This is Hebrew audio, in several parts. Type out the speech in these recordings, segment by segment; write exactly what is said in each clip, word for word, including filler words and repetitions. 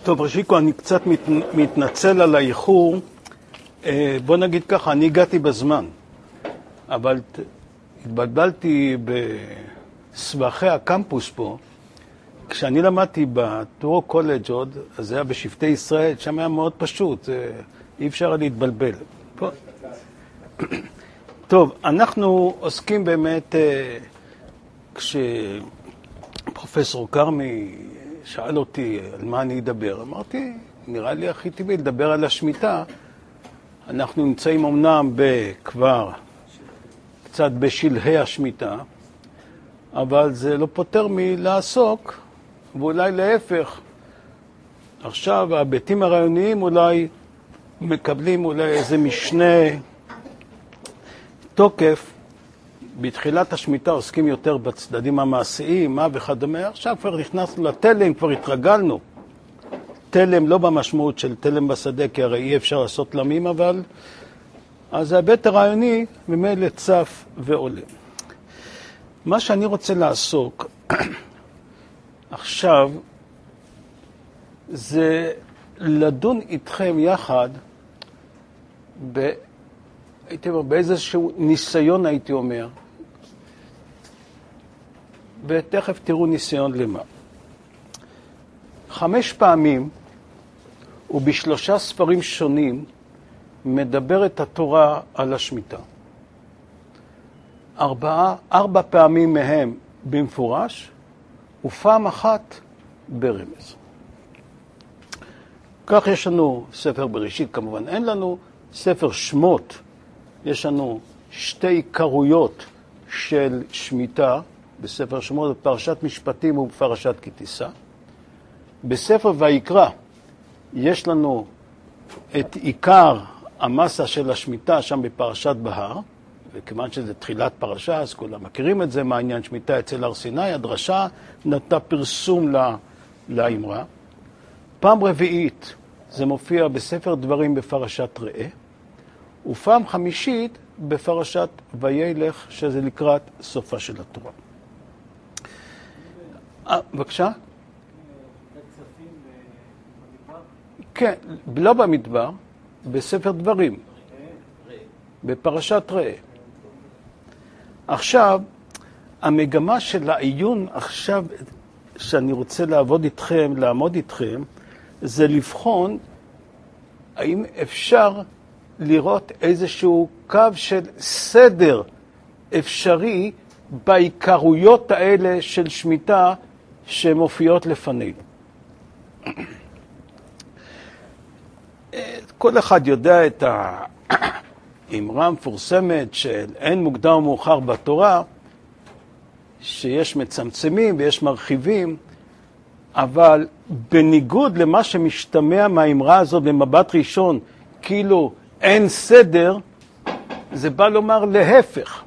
טוב, רשיקו, אני קצת מת, מתנצל על האיחור. בוא נגיד ככה, אני הגעתי בזמן, אבל התבלבלתי בסבכי הקמפוס פה. כשאני למדתי בטורו קולג' עוד, אז זה היה בשבטי ישראל, שם היה מאוד פשוט, אי אפשר להתבלבל. פה. טוב, אנחנו עוסקים באמת, כשפרופסור קרמי שאל אותי על מה אני אדבר, אמרתי, נראה לי הכי טבעי לדבר על השמיטה. אנחנו נמצאים אמנם כבר קצת בשלהי השמיטה, אבל זה לא פותר מלעסוק, ואולי להפך. עכשיו ההיבטים הרעיוניים אולי מקבלים אולי איזה משנה תוקף. בתחילת השמיטה עוסקים יותר בצדדים המעשיים, מה וכדומה. עכשיו כבר נכנסנו לתלם, כבר התרגלנו. תלם לא במשמעות של תלם בשדה, כי הרי אי אפשר לעשות תלמים, אבל אז ההיבט הרעיוני ממילא צף ועולה. מה שאני רוצה לעסוק עכשיו זה לדון איתכם יחד ב... הייתי אומר, באיזשהו ניסיון הייתי אומר, ותכף תראו ניסיון למה. חמש פעמים ובשלושה ספרים שונים מדברת התורה על השמיטה. ארבעה, ארבע פעמים מהם במפורש, ופעם אחת ברמז. כך יש לנו ספר בראשית, כמובן אין לנו, ספר שמות, יש לנו שתי עיקרויות של שמיטה, בספר שמות, בפרשת משפטים ובפרשת כי תישא. בספר ויקרא יש לנו את עיקר המסה של השמיטה שם בפרשת בהר, וכיוון שזה תחילת פרשה, אז כולם מכירים את זה, מה העניין שמיטה אצל הר סיני, הדרשה נתנה פרסום לאמרה. פעם רביעית זה מופיע בספר דברים בפרשת ראה, ופעם חמישית בפרשת וילך, שזה לקראת סופה של התורה. אה, בבקשה? כן, לא במדבר, בספר דברים, בפרשת ראה. עכשיו, המגמה של העיון עכשיו, שאני רוצה לעבוד איתכם, לעמוד איתכם, זה לבחון האם אפשר לראות איזשהו קו של סדר אפשרי בעיקרויות האלה של שמיטה שמופיעות לפנינו. כל אחד יודע את האמרה המפורסמת של אין מוקדם ומאוחר בתורה, שיש מצמצמים ויש מרחיבים, אבל בניגוד למה שמשתמע מהאמרה הזאת במבט ראשון, כאילו אין סדר, זה בא לומר להפך,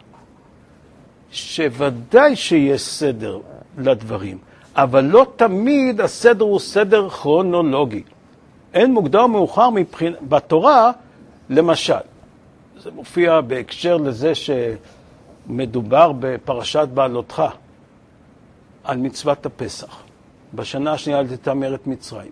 שוודאי שיש סדר לדברים, אבל לא תמיד הסדר הוא סדר כרונולוגי. אין מוקדם ומאוחר מבחין... בתורה, למשל, זה מופיע בהקשר לזה שמדובר בפרשת בעלותך, על מצוות הפסח, בשנה השנייה לתאמר את מצרים.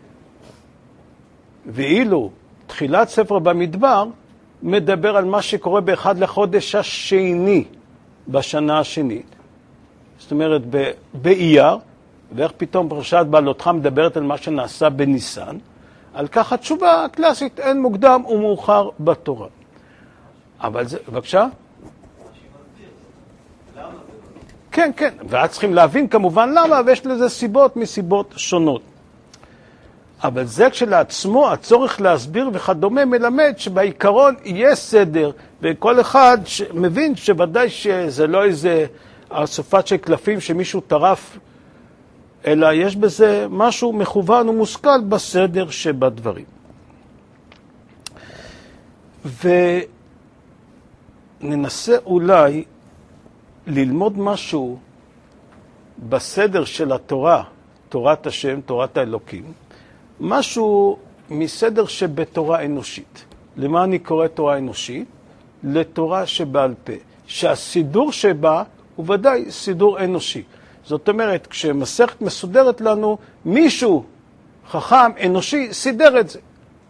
ואילו תחילת ספר במדבר מדבר על מה שקורה באחד לחודש השני בשנה השנית. זאת אומרת, באייר, ואיך פתאום פרשת בעלותך מדברת על מה שנעשה בניסן, על כך התשובה הקלאסית, אין מוקדם ומאוחר בתורה. אבל זה, בבקשה? כן, כן, ואז צריכים להבין כמובן למה, ויש לזה סיבות מסיבות שונות. אבל זה כשלעצמו, הצורך להסביר וכדומה מלמד שבעיקרון יהיה סדר, וכל אחד מבין שוודאי שזה לא איזה אסופה של קלפים שמישהו טרף, אלא יש בזה משהו מכוון ומושכל בסדר שבדברים. וננסה אולי ללמוד משהו בסדר של התורה, תורת השם, תורת האלוקים, משהו מסדר שבתורה אנושית. למה אני קורא תורה אנושית? לתורה שבעל פה. שהסידור שבה הוא ודאי סידור אנושי. זאת אומרת, כשמסכת מסודרת לנו, מישהו חכם, אנושי, סידר את זה.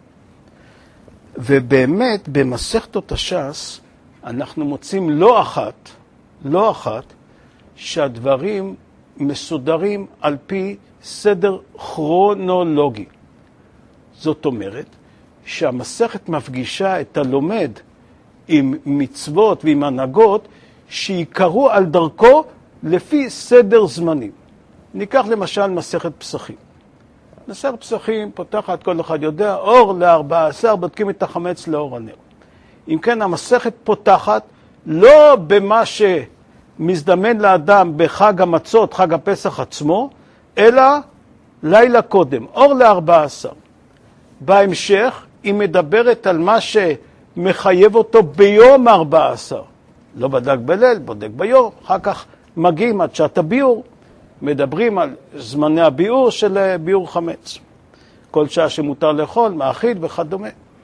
ובאמת, במסכתות הש"ס, אנחנו מוצאים לא אחת, לא אחת, שהדברים מסודרים על פי סדר כרונולוגי. זאת אומרת, שהמסכת מפגישה את הלומד עם מצוות ועם הנהגות שיקראו על דרכו לפי סדר זמנים. ניקח למשל מסכת פסחים. מסכת פסחים פותחת, כל אחד יודע, אור לארבע עשר, בודקים את החמץ לאור הנר. אם כן, המסכת פותחת לא במה שמזדמן לאדם בחג המצות, חג הפסח עצמו, אלא לילה קודם, אור לארבע עשר. בהמשך היא מדברת על מה שמחייב אותו ביום ארבע עשר. לא בדק בליל, בודק ביום, אחר כך מגיעים עד שעת הביאור, מדברים על זמני הביאור של ביאור חמץ. כל שעה שמותר לאכול, מאכיל וכדומה.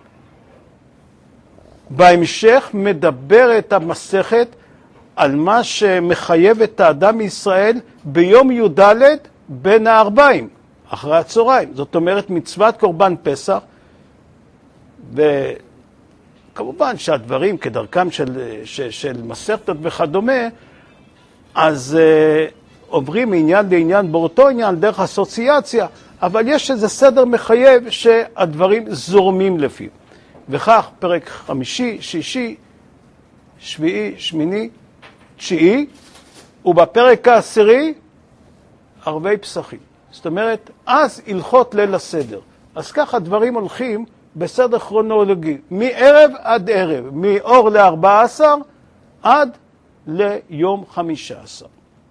בהמשך מדברת המסכת על מה שמחייב את האדם מישראל ביום י"ד בין הארבעים, אחרי הצהריים. זאת אומרת מצוות קורבן פסח, וכמובן שהדברים כדרכם של, של, של מסכתות וכדומה, אז uh, עוברים מעניין לעניין באותו עניין דרך אסוציאציה, אבל יש איזה סדר מחייב שהדברים זורמים לפיו. וכך פרק חמישי, שישי, שביעי, שמיני, תשיעי, ובפרק העשירי, ערבי פסחים. זאת אומרת, אז הלכות ליל הסדר. אז ככה דברים הולכים בסדר כרונולוגי, מערב עד ערב, מאור לארבע עשר עד ליום חמישה עשר.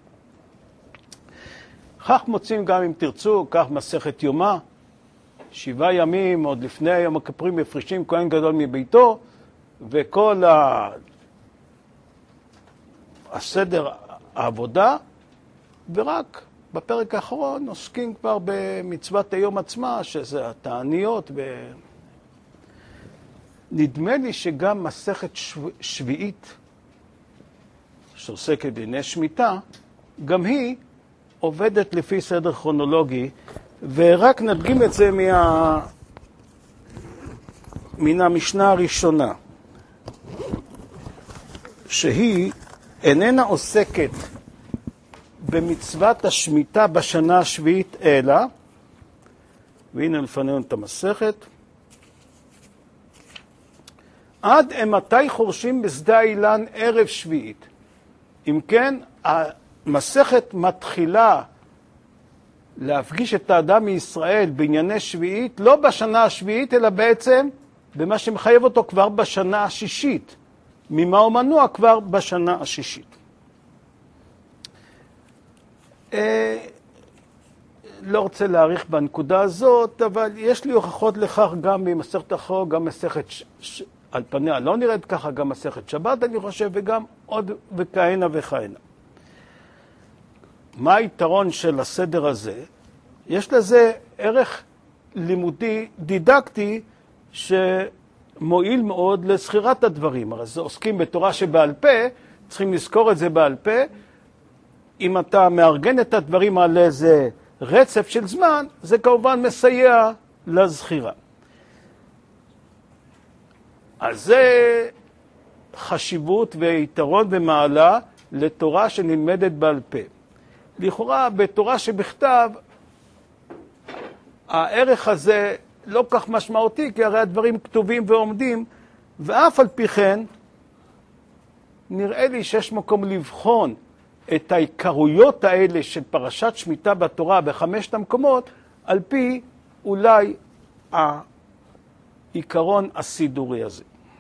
כך מוצאים גם אם תרצו, כך מסכת יומא, שבעה ימים, עוד לפני יום הכיפורים מפרישים כהן גדול מביתו, וכל ה... הסדר העבודה, ורק בפרק האחרון עוסקים כבר במצוות היום עצמה, שזה התעניות. ו... נדמה לי שגם מסכת שו... שביעית, שעוסקת בענייני שמיטה, גם היא עובדת לפי סדר כרונולוגי, ורק נדגים את זה מה... מן המשנה הראשונה, שהיא איננה עוסקת במצוות השמיטה בשנה השביעית אלא, והנה לפנינו את המסכת, עד אמתי חורשים בשדה האילן ערב שביעית. אם כן, המסכת מתחילה להפגיש את האדם מישראל בענייני שביעית, לא בשנה השביעית, אלא בעצם במה שמחייב אותו כבר בשנה השישית. ממה הוא מנוע כבר בשנה השישית. אה, לא רוצה להאריך בנקודה הזאת, אבל יש לי הוכחות לכך גם ממסכת אחרונה, גם מסכת ש... ש... על פניה לא נראית ככה, גם מסכת שבת אני חושב, וגם עוד וכהנה וכהנה. מה היתרון של הסדר הזה? יש לזה ערך לימודי, דידקטי, שמועיל מאוד לזכירת הדברים. הרי זה עוסקים בתורה שבעל פה, צריכים לזכור את זה בעל פה. אם אתה מארגן את הדברים על איזה רצף של זמן, זה כמובן מסייע לזכירה. אז זה חשיבות ויתרון ומעלה לתורה שנלמדת בעל פה. לכאורה בתורה שבכתב, הערך הזה לא כך משמעותי, כי הרי הדברים כתובים ועומדים, ואף על פי כן, נראה לי שיש מקום לבחון את העיקרויות האלה של פרשת שמיטה בתורה בחמשת המקומות, על פי אולי העיקרון הסידורי הזה.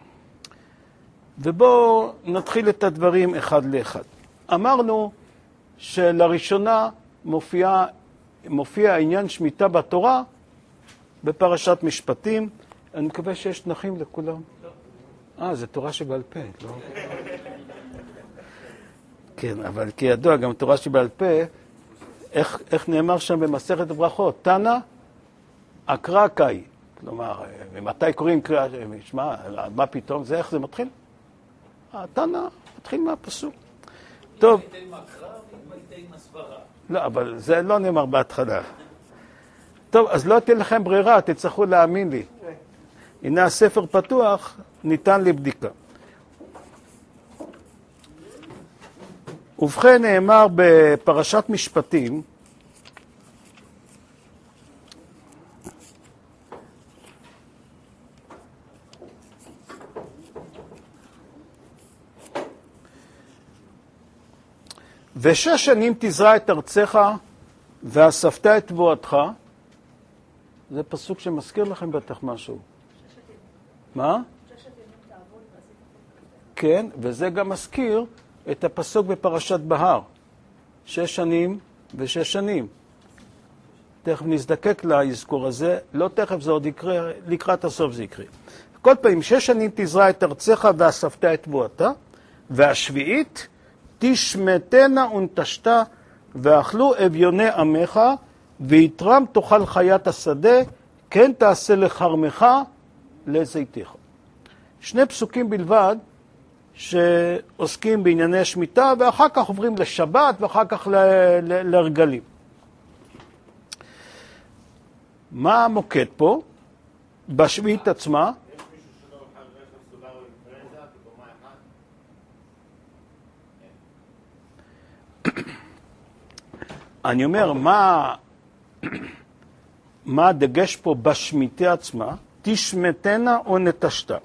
ובואו נתחיל את הדברים אחד לאחד. אמרנו שלראשונה מופיע, מופיע העניין שמיטה בתורה בפרשת משפטים. אני מקווה שיש תנכים לכולם. לא. אה, זה תורה שבעל פה, לא? כן, אבל כידוע, גם תורה שבעל פה, איך, איך נאמר שם במסכת ברכות? תנא אקרא קאי. כלומר, מתי קוראים קריאה? שמע, מה פתאום? זה איך זה מתחיל? התנא מתחיל מהפסוק. טוב. לא, אבל זה לא נאמר בהתחלה. טוב, אז לא תהיה לכם ברירה, תצטרכו להאמין לי. הנה הספר פתוח, ניתן לבדיקה. ובכן נאמר בפרשת משפטים, ושש שנים תזרע את ארצך ואספת את תבואתך. זה פסוק שמזכיר לכם בטח משהו. מה? כן, וזה גם מזכיר את הפסוק בפרשת בהר. שש שנים ושש שנים. תכף נזדקק לאזכור הזה, לא תכף זה עוד יקרה, לקראת הסוף זה יקרה. כל פעם, שש שנים תזרע את ארצך ואספת את תבואתה, והשביעית תשמטנה ונטשתה, ואכלו אביוני עמך, ויתרם תאכל חיית השדה, כן תעשה לחרמך לזיתך. שני פסוקים בלבד שעוסקים בענייני שמיטה, ואחר כך עוברים לשבת, ואחר כך ל- ל- לרגלים. מה המוקד פה? בשביעית עצמה, יש מישהו שלא אוכל רכב סולארי עם פרזה, בקומה אחת? אני אומר, מה, מה הדגש פה בשמיטה עצמה? תשמטנה או נטשתה.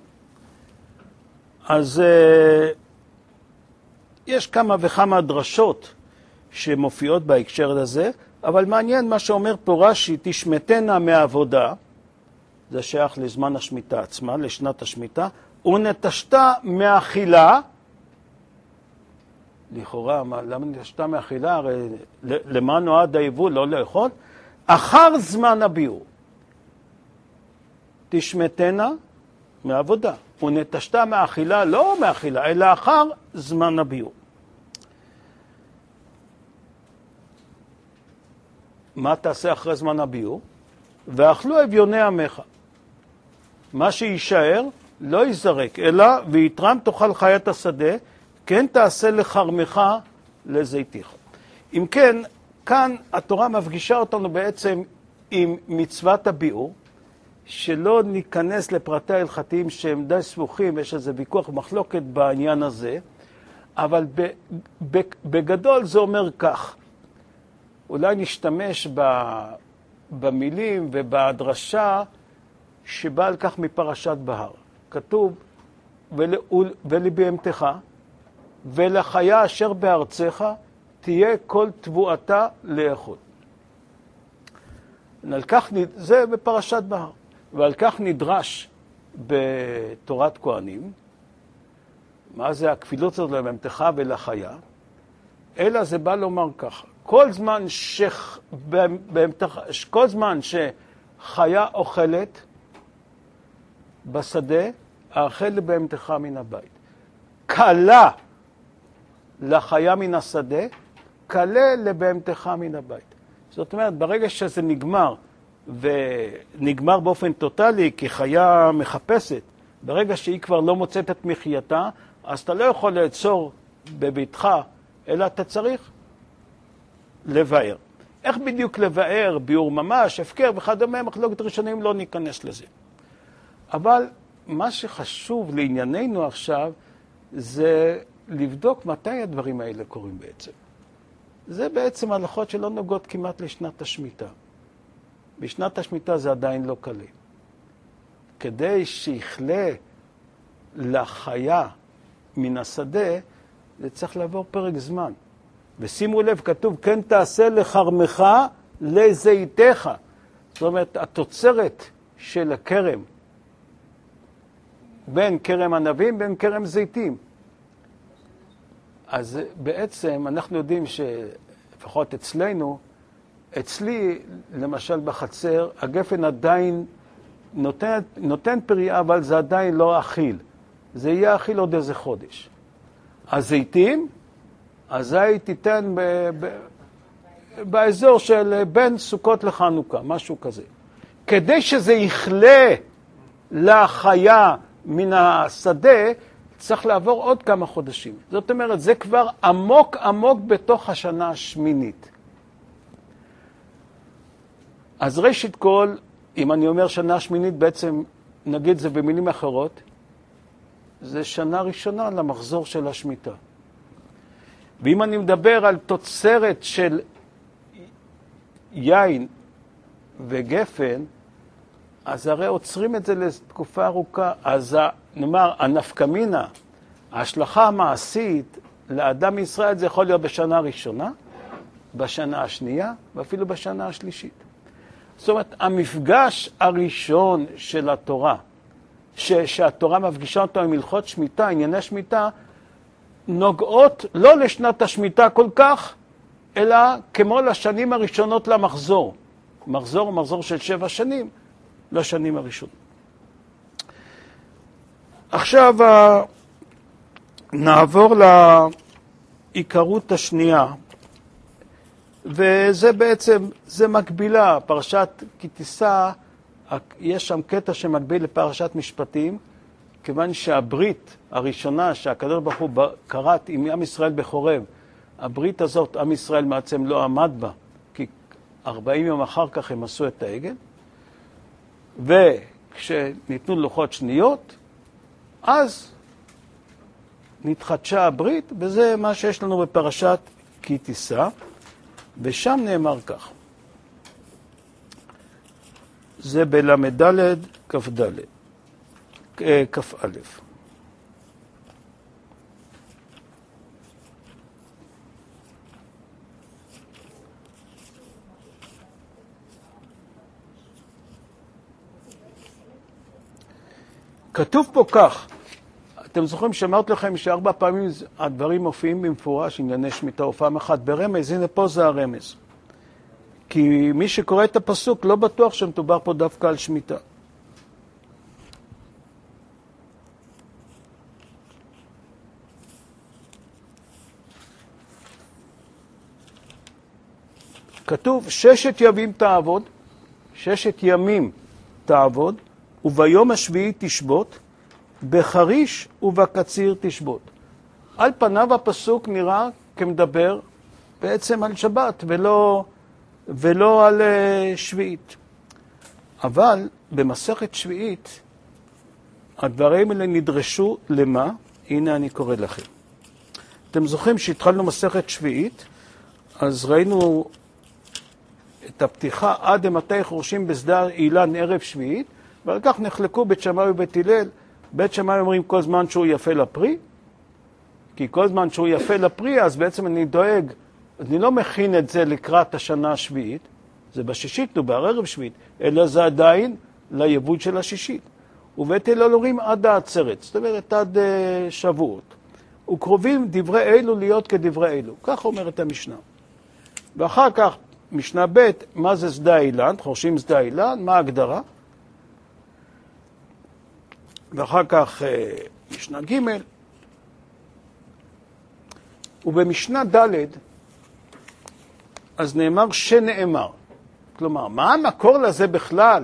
אז uh, יש כמה וכמה דרשות שמופיעות בהקשר הזה, אבל מעניין מה שאומר פה רש"י, תשמטנה מהעבודה, זה שייך לזמן השמיטה עצמה, לשנת השמיטה, ונטשתה מאכילה, לכאורה, למה נטשתה מאכילה? הרי למה נועד היבול? לא לאכול. אחר זמן הביאור. תשמטנה מעבודה. ונטשתה מאכילה, לא מאכילה, אלא אחר זמן הביאור. מה תעשה אחרי זמן הביאור? ואכלו אביוני עמך. מה שישאר לא יזרק, אלא ויתרם תאכל חיית השדה, כן תעשה לחרמך לזיתך. אם כן, כאן התורה מפגישה אותנו בעצם עם מצוות הביאור, שלא ניכנס לפרטי ההלכתיים שהם די סבוכים, יש איזה ויכוח מחלוקת בעניין הזה, אבל בגדול זה אומר כך, אולי נשתמש במילים ובדרשה שבא על כך מפרשת בהר. כתוב, ולבהמתך ולחיה אשר בארצך תהיה כל תבואתה לאכול. על כך, זה בפרשת בהר, ועל כך נדרש בתורת כהנים, מה זה הכפילות הזאת לבהמתך ולחיה? אלא זה בא לומר ככה, כל זמן, שח, בהמתך, כל זמן שחיה אוכלת בשדה, האכל לבהמתך מן הבית. קלה לחיה מן השדה, קלה לבהמתך מן הבית. זאת אומרת, ברגע שזה נגמר, ונגמר באופן טוטלי, כי חיה מחפשת, ברגע שהיא כבר לא מוצאת את מחייתה, אז אתה לא יכול לעצור בביתך, אלא אתה צריך לבאר. איך בדיוק לבאר? ביאור ממש, הפקר וכדומה, מחלוקת ראשונים, לא ניכנס לזה. אבל מה שחשוב לענייננו עכשיו, זה לבדוק מתי הדברים האלה קורים בעצם. זה בעצם הלכות שלא נוגעות כמעט לשנת השמיטה. בשנת השמיטה זה עדיין לא קלה. כדי שיכלה לחיה מן השדה, זה צריך לעבור פרק זמן. ושימו לב, כתוב, כן תעשה לחרמך לזיתך. זאת אומרת, התוצרת של הכרם, בין כרם ענבים, בין כרם זיתים. אז בעצם אנחנו יודעים שלפחות אצלנו, אצלי, למשל בחצר, הגפן עדיין נותן, נותן פריאה, אבל זה עדיין לא אכיל. זה יהיה אכיל עוד איזה חודש. הזיתים, הזית תיתן ב, ב, באזור של בין סוכות לחנוכה, משהו כזה. כדי שזה יכלה לחיה מן השדה, צריך לעבור עוד כמה חודשים. זאת אומרת, זה כבר עמוק עמוק בתוך השנה השמינית. אז ראשית כל, אם אני אומר שנה שמינית, בעצם נגיד זה במילים אחרות, זה שנה ראשונה למחזור של השמיטה. ואם אני מדבר על תוצרת של יין וגפן, אז הרי עוצרים את זה לתקופה ארוכה. אז נאמר, הנפקמינה, ההשלכה המעשית לאדם מישראל, זה יכול להיות בשנה הראשונה, בשנה השנייה, ואפילו בשנה השלישית. זאת אומרת, המפגש הראשון של התורה, ש- שהתורה מפגישה אותו עם הלכות שמיטה, ענייני שמיטה, נוגעות לא לשנת השמיטה כל כך, אלא כמו לשנים הראשונות למחזור. מחזור הוא מחזור של שבע שנים לשנים הראשונות. עכשיו נעבור לעיקרות השנייה, וזה בעצם, זה מקבילה, פרשת כי תישא, יש שם קטע שמקביל לפרשת משפטים, כיוון שהברית הראשונה שהקדוש ברוך הוא קראת עם עם ישראל בחורב, הברית הזאת עם ישראל בעצם לא עמד בה, כי ארבעים יום אחר כך הם עשו את העגל, וכשניתנו לוחות שניות, אז נתחדשה הברית, וזה מה שיש לנו בפרשת כי תישא, ושם נאמר כך. זה בלמד' כ"ד, כ"א. כתוב פה כך, אתם זוכרים שאמרתי לכם שארבע פעמים הדברים מופיעים במפורש, ענייני שמיטה, ופעם אחת ברמז, הנה פה זה הרמז. כי מי שקורא את הפסוק לא בטוח שמדובר פה דווקא על שמיטה. כתוב ששת ימים תעבוד, ששת ימים תעבוד, וביום השביעי תשבות, בחריש ובקציר תשבות. על פניו הפסוק נראה כמדבר בעצם על שבת ולא, ולא על uh, שביעית. אבל במסכת שביעית הדברים האלה נדרשו למה? הנה אני קורא לכם. אתם זוכרים שהתחלנו מסכת שביעית, אז ראינו את הפתיחה עד למתי חורשים בשדה אילן ערב שביעית, ועל כך נחלקו בית שמאי ובית הלל. בית שמאי אומרים כל זמן שהוא יפה לפרי, כי כל זמן שהוא יפה לפרי, אז בעצם אני דואג, אני לא מכין את זה לקראת השנה השביעית, זה בשישית, הוא בערב שביעית, אלא זה עדיין ליבוד של השישית. ובית הלל אומרים עד העצרת, זאת אומרת עד uh, שבועות. וקרובים דברי אלו להיות כדברי אלו, כך אומרת המשנה. ואחר כך משנה ב', מה זה שדה אילן? חורשים שדה אילן, מה ההגדרה? ואחר כך משנה ג', ובמשנה ד' אז נאמר שנאמר. כלומר, מה המקור לזה בכלל?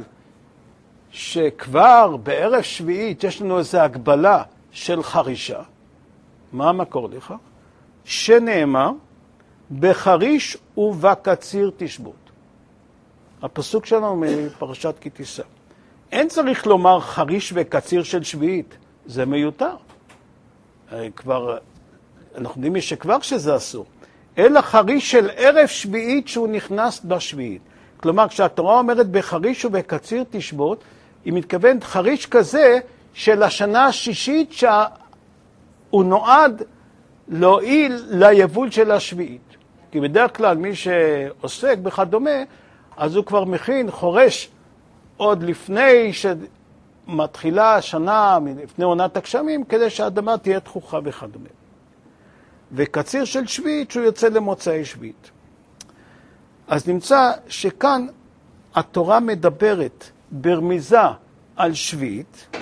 שכבר בערב שביעית יש לנו איזו הגבלה של חרישה. מה המקור לך? שנאמר, בחריש ובקציר תשבות. הפסוק שלנו מפרשת כי תישא. אין צריך לומר חריש וקציר של שביעית, זה מיותר. כבר, אנחנו יודעים שכבר שזה אסור. אלא חריש של ערב שביעית שהוא נכנס בשביעית. כלומר, כשהתורה אומרת בחריש ובקציר תשבות, היא מתכוונת חריש כזה של השנה השישית שהוא נועד להועיל ליבול של השביעית. כי בדרך כלל מי שעוסק וכדומה, אז הוא כבר מכין חורש עוד לפני שמתחילה השנה, לפני עונת הגשמים, כדי שהאדמה תהיה תחוכה וכדומה. וקציר של שביעית שהוא יוצא למוצאי שביעית. אז נמצא שכאן התורה מדברת ברמיזה על שביעית,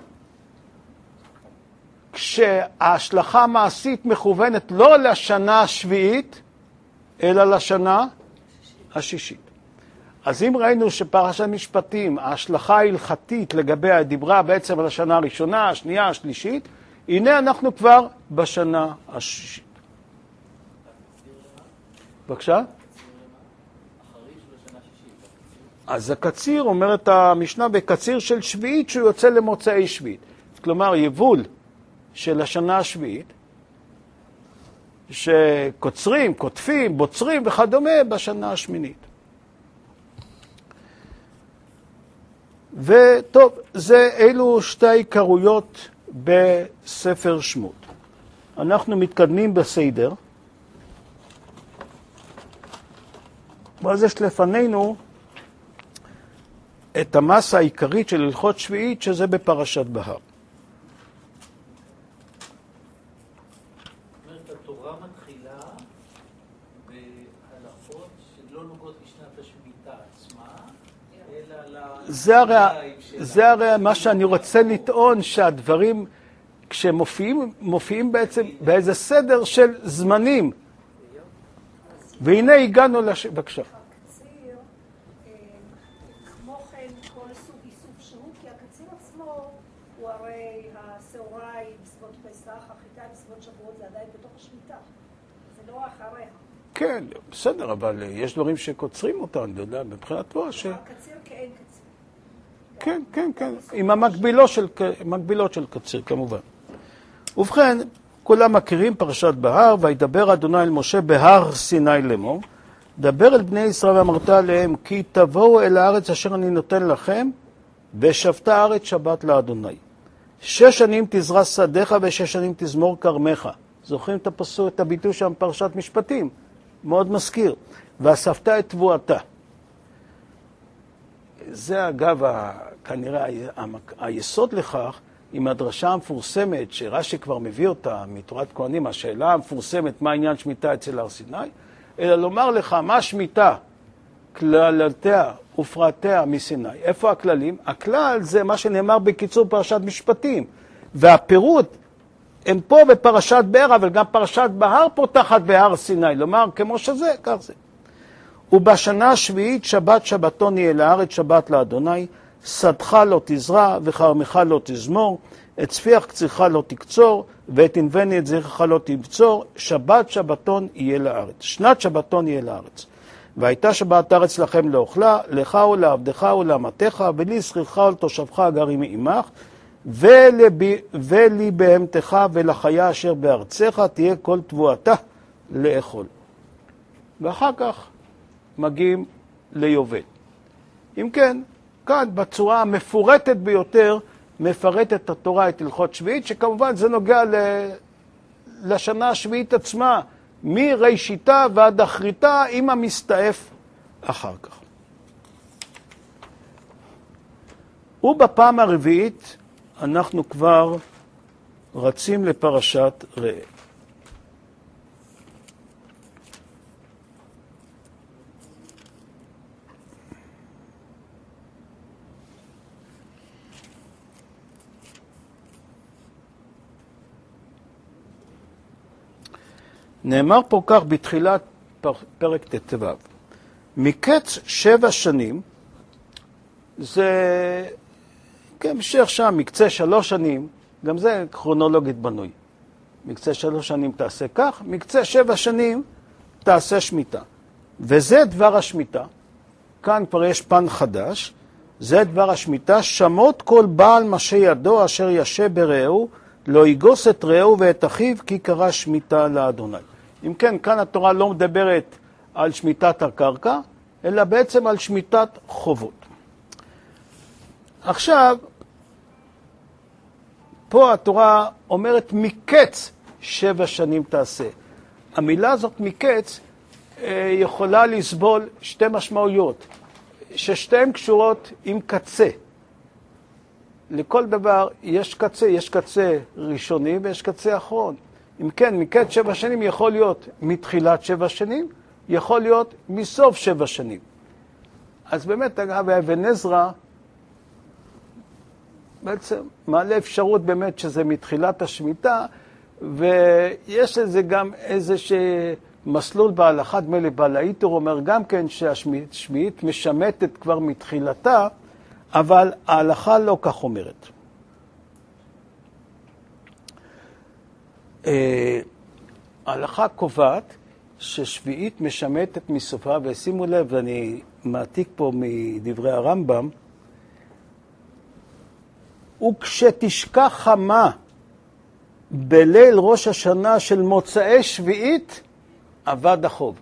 כשההשלכה המעשית מכוונת לא לשנה השביעית, אלא לשנה השישית. אז אם ראינו שפרשת משפטים, ההשלכה ההלכתית לגבי הדיברה בעצם על השנה הראשונה, השנייה, השלישית, הנה אנחנו כבר בשנה השישית. בבקשה? אז הקציר, אומרת המשנה, בקציר של שביעית שהוא יוצא למוצאי שביעית. כלומר, יבול של השנה השביעית, שקוצרים, קוטפים, בוצרים וכדומה בשנה השמינית. וטוב, זה אלו שתי עיקרויות בספר שמות. אנחנו מתקדמים בסדר. ואז יש לפנינו את המסה העיקרית של הלכות שביעית, שזה בפרשת בהר. התורה מתחילה בהלכות שלא נוגעות לשנת השמיטה עצמה, אלא זה הרי, זה הרי מה שאני רוצה לטעון, שהדברים כשמופיעים, מופיעים בעצם באיזה סדר של זמנים. והנה הגענו לש... בבקשה. הקציר, כמו כן כל סוג איסוף שהוא, כי הקציר עצמו הוא הרי הסעורי בסביבות פסח, החיטה בסביבות שבועות, זה עדיין בתוך השמיטה. זה לא אחריה. כן, בסדר, אבל יש דברים שקוצרים אותם, אתה יודע, מבחינת תבואה ש... הקציר כאין קציר. כן, כן, כן, עם המקבילות של, מקבילות של קציר, כמובן. ובכן, כולם מכירים פרשת בהר, וידבר אדוני אל משה בהר סיני לאמור, דבר אל בני ישראל ואמרת עליהם, כי תבואו אל הארץ אשר אני נותן לכם, ושבתה הארץ שבת לאדוני. שש שנים תזרע שדיך ושש שנים תזמור כרמך. זוכרים את הפסוק, את הביטוי שם פרשת משפטים? מאוד מזכיר. ואספת את תבואתה. זה אגב, כנראה, היסוד לכך, עם הדרשה המפורסמת, שרש"י כבר מביא אותה מתורת כהנים, השאלה המפורסמת, מה העניין שמיטה אצל הר סיני, אלא לומר לך, מה שמיטה, כללתיה ופרטיה מסיני. איפה הכללים? הכלל זה מה שנאמר בקיצור פרשת משפטים, והפירוט הם פה בפרשת בהר, אבל גם פרשת בהר פותחת בהר סיני, לומר כמו שזה, כך זה. ובשנה השביעית שבת שבתון יהיה לארץ שבת לאדוני, שדך לא תזרע וכרמך לא תזמור, את צפיח קצירך לא תקצור, ואת ענבני את זרעך לא תבצור, שבת שבתון יהיה לארץ. שנת שבתון יהיה לארץ. והייתה שבת הארץ לכם לאוכלה, לך ולעבדך ולאמתך, ולשכירך ולתושבך הגרים עמך, ולבהמתך ולחיה אשר בארצך תהיה כל תבואתה לאכול. ואחר כך מגיעים ליובל. אם כן, כאן בצורה המפורטת ביותר מפרטת התורה את הלכות שביעית, שכמובן זה נוגע ל... לשנה השביעית עצמה, מראשיתה ועד אחריתה עם המסתעף אחר כך. ובפעם הרביעית אנחנו כבר רצים לפרשת ראה. נאמר פה כך בתחילת פרק ט"ו, מקץ שבע שנים, זה כהמשך שם, מקצה שלוש שנים, גם זה כרונולוגית בנוי. מקצה שלוש שנים תעשה כך, מקצה שבע שנים תעשה שמיטה. וזה דבר השמיטה, כאן כבר יש פן חדש, זה דבר השמיטה, שמות כל בעל משה ידו אשר ישה ברעהו, לא יגוס את רעהו ואת אחיו, כי קרא שמיטה לאדוני. אם כן, כאן התורה לא מדברת על שמיטת הקרקע, אלא בעצם על שמיטת חובות. עכשיו, פה התורה אומרת מקץ שבע שנים תעשה. המילה הזאת מקץ יכולה לסבול שתי משמעויות, ששתיהן קשורות עם קצה. לכל דבר יש קצה, יש קצה ראשוני ויש קצה אחרון. אם כן, מקץ שבע שנים יכול להיות מתחילת שבע שנים, יכול להיות מסוף שבע שנים. אז באמת, אגב, אבן עזרא בעצם מעלה אפשרות באמת שזה מתחילת השמיטה, ויש לזה גם איזשהו מסלול בהלכה, דמה לבעל האיתור, אומר גם כן שהשביעית משמטת כבר מתחילתה, אבל ההלכה לא כך אומרת. ההלכה קובעת ששביעית משמטת מסופה, ושימו לב, אני מעתיק פה מדברי הרמב"ם, וכשתשכח חמה בליל ראש השנה של מוצאי שביעית, אבד החוב.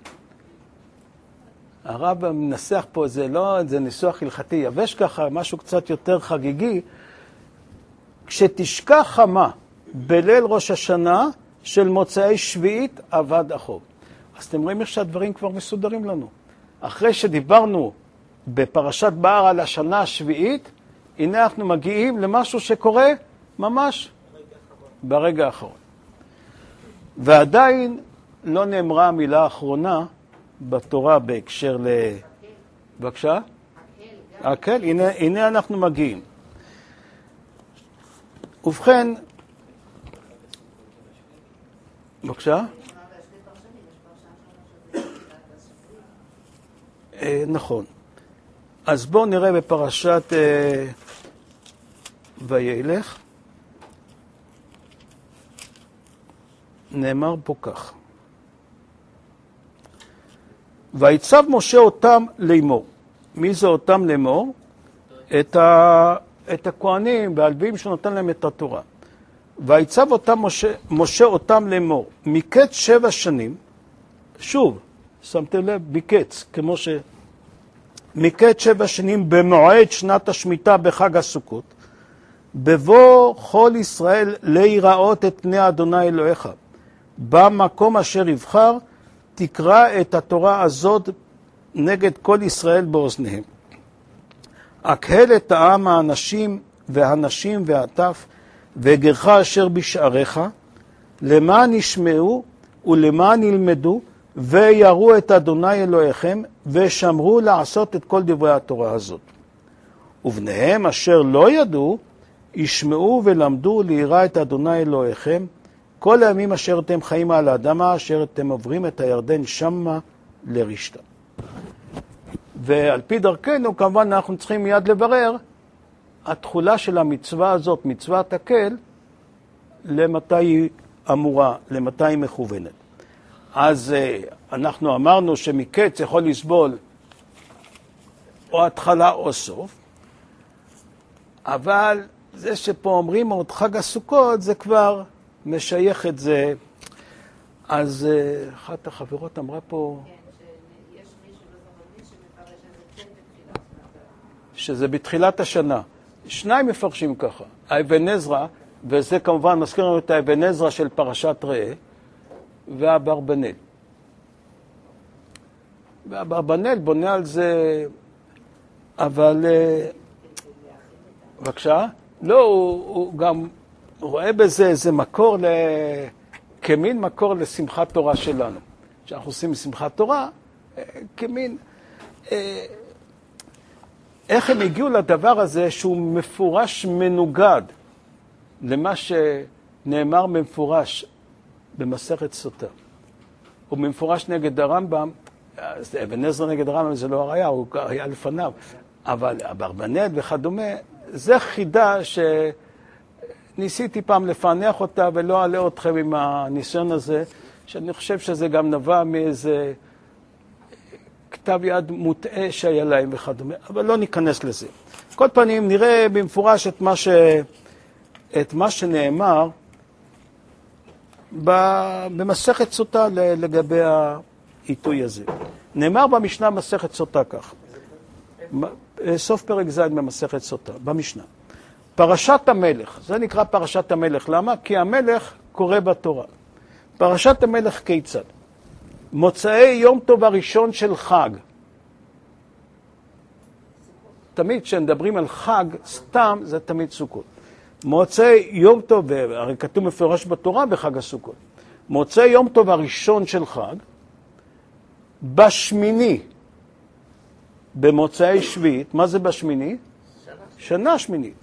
הרב מנסח פה, זה לא, זה ניסוח הלכתי יבש ככה, משהו קצת יותר חגיגי. כשתשכח חמה בליל ראש השנה של מוצאי שביעית, אבד החוב. אז אתם רואים איך שהדברים כבר מסודרים לנו. אחרי שדיברנו בפרשת בהר על השנה השביעית, הנה אנחנו מגיעים למשהו שקורה ממש ברגע האחרון. ועדיין לא נאמרה המילה האחרונה בתורה בהקשר ל... בבקשה? הקהל, הנה, הנה אנחנו מגיעים. ובכן, בבקשה? נכון. אז בואו נראה בפרשת וילך. נאמר פה כך. ויצב משה אותם לאמור. מי זה אותם לאמור? את, ה... את הכהנים והלוויים שנותן להם את התורה. ויצב אותם משה, משה אותם לאמור. מקץ שבע שנים, שוב, שמתם לב, מקץ, כמו ש... מקץ שבע שנים במועד שנת השמיטה בחג הסוכות, בבוא כל ישראל להיראות את פני אדוני אלוהיך. במקום אשר יבחר, תקרא את התורה הזאת נגד כל ישראל באוזניהם. הקהל את העם האנשים והנשים והטף, וגרך אשר בשעריך, למען ישמעו ולמען ילמדו, ויראו את אדוני אלוהיכם, ושמרו לעשות את כל דברי התורה הזאת. ובניהם אשר לא ידעו, ישמעו ולמדו ליראה את אדוני אלוהיכם, כל הימים אשר אתם חיים על האדמה, אשר אתם עוברים את הירדן שמה לרשתה. ועל פי דרכנו, כמובן, אנחנו צריכים מיד לברר התחולה של המצווה הזאת, מצוות הקהל, למתי היא אמורה, למתי היא מכוונת. אז אנחנו אמרנו שמקץ יכול לסבול או התחלה או סוף, אבל זה שפה אומרים עוד חג הסוכות, זה כבר משייך את זה. אז אחת החברות אמרה פה... כן, שיש מישהו לא זוכר מי שמפרש את זה כן בתחילת השנה. שזה בתחילת השנה. שניים מפרשים ככה. האבן עזרא, וזה כמובן מזכיר לנו את האבן עזרא של פרשת ראה, והאברבנאל. והאברבנאל בונה על זה, אבל... בבקשה? לא, הוא, הוא גם רואה בזה איזה מקור, ל... כמין מקור לשמחת תורה שלנו. שאנחנו עושים שמחת תורה, כמין... איך הם הגיעו לדבר הזה שהוא מפורש מנוגד למה שנאמר במפורש במסכת סוטה. הוא במפורש נגד הרמב"ם, אבן עזרא נגד הרמב"ם זה לא הראיה, הוא היה לפניו, אבל אברבנאל וכדומה, זה חידה שניסיתי פעם לפענח אותה ולא אעלה אתכם עם הניסיון הזה, שאני חושב שזה גם נבע מאיזה כתב יד מוטעה שהיה להם וכדומה, אבל לא ניכנס לזה. כל פנים נראה במפורש את מה, ש... את מה שנאמר במסכת סוטה לגבי העיתוי הזה. נאמר במשנה מסכת סוטה כך, סוף פרק ז' במסכת סוטה, במשנה. פרשת המלך, זה נקרא פרשת המלך, למה? כי המלך קורא בתורה. פרשת המלך כיצד? מוצאי יום טוב הראשון של חג. תמיד כשמדברים על חג, סתם זה תמיד סוכות. מוצאי יום טוב, הרי כתוב מפורש בתורה בחג הסוכות. מוצאי יום טוב הראשון של חג, בשמיני, במוצאי שביעית, מה זה בשמיני? שנה, שנה שמינית.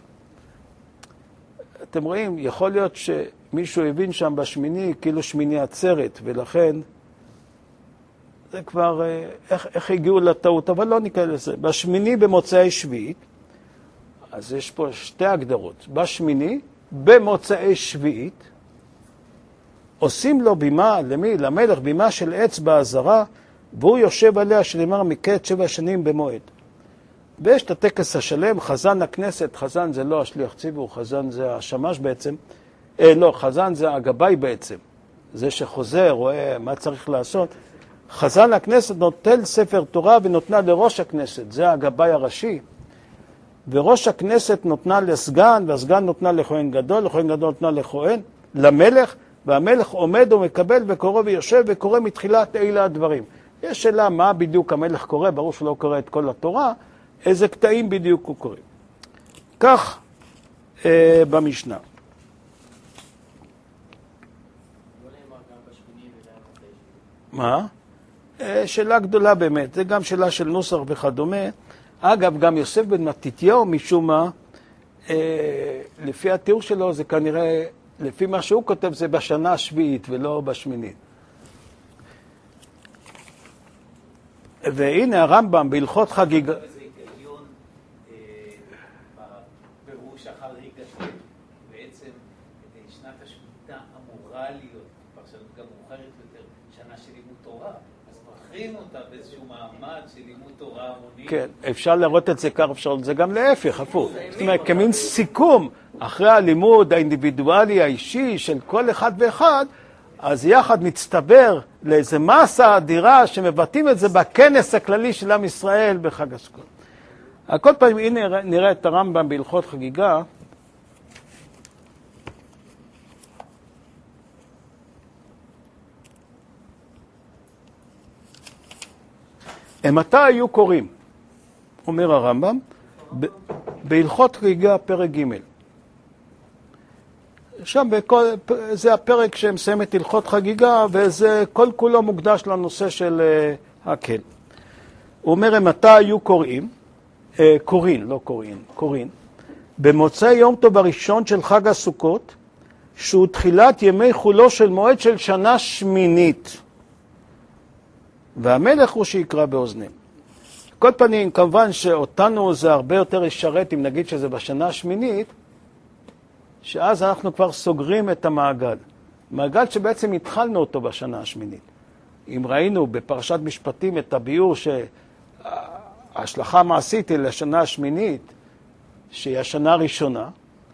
אתם רואים, יכול להיות שמישהו הבין שם בשמיני, כאילו שמיני עצרת, ולכן זה כבר, איך, איך הגיעו לטעות, אבל לא נקרא לזה. בשמיני במוצאי שביעית, אז יש פה שתי הגדרות. בשמיני, במוצאי שביעית, עושים לו בימה, למי? למלך, בימה של עץ בעזרה, והוא יושב עליה שנאמר מקץ שבע שנים במועד. ויש את הטקס השלם, חזן הכנסת, חזן זה לא השליח ציבור, חזן זה השמש בעצם, אה, לא, חזן זה הגבאי בעצם, זה שחוזר, רואה מה צריך לעשות. חזן הכנסת נוטל ספר תורה ונותנה לראש הכנסת, זה הגבאי הראשי, וראש הכנסת נותנה לסגן, והסגן נותנה לכהן גדול, לכהן גדול נותנה לכהן, למלך, והמלך עומד ומקבל וקורא ויושב וקורא מתחילת אלה הדברים. יש שאלה מה בדיוק המלך קורא, ברור שלא קורא את כל התורה, איזה קטעים בדיוק הוא קורא. כך אה, במשנה. לא נאמר גם בשמיני וגם בתשע. מה? אה, שאלה גדולה באמת, זה גם שאלה של נוסח וכדומה. אגב, גם יוסף בן מתתיהו משום מה, אה, לפי התיאור שלו זה כנראה, לפי מה שהוא כותב זה בשנה השביעית ולא בשמינית. והנה הרמב"ם בהלכות חגיגה... איזה היגיון בפירוש אחר היגשם, בעצם שנת השמיטה אמורה להיות, פרשנות גם מאוחרת יותר, שנה של לימוד תורה, אז מכריעים אותה באיזשהו מעמד של לימוד תורה המוני. כן, אפשר לראות את זה כך, אפשר לראות את זה גם להפך, הפוך. זאת אומרת, כמין סיכום, אחרי הלימוד האינדיבידואלי האישי של כל אחד ואחד, אז יחד מצטבר לאיזה מסה אדירה שמבטאים את זה בכנס הכללי של עם ישראל בחג הסוכות. על כל פעם, הנה נראה את הרמב"ם בהלכות חגיגה. מתי היו קוראים? אומר הרמב"ם, בהלכות חגיגה פרק ג'. שם בכל, זה הפרק שמסיים את הלכות חגיגה, וזה כל כולו מוקדש לנושא של uh, הקל. הוא אומר, מתי היו קוראים? Uh, קוראים, לא קוראים, קוראים. במוצאי יום טוב הראשון של חג הסוכות, שהוא תחילת ימי חולו של מועד של שנה שמינית. והמלך הוא שיקרא באוזניהם. כל פנים, כמובן שאותנו זה הרבה יותר ישרת, אם נגיד שזה בשנה השמינית, שאז אנחנו כבר סוגרים את המעגל. מעגל שבעצם התחלנו אותו בשנה השמינית. אם ראינו בפרשת משפטים את הביאור שההשלכה המעשית היא לשנה השמינית, שהיא השנה הראשונה,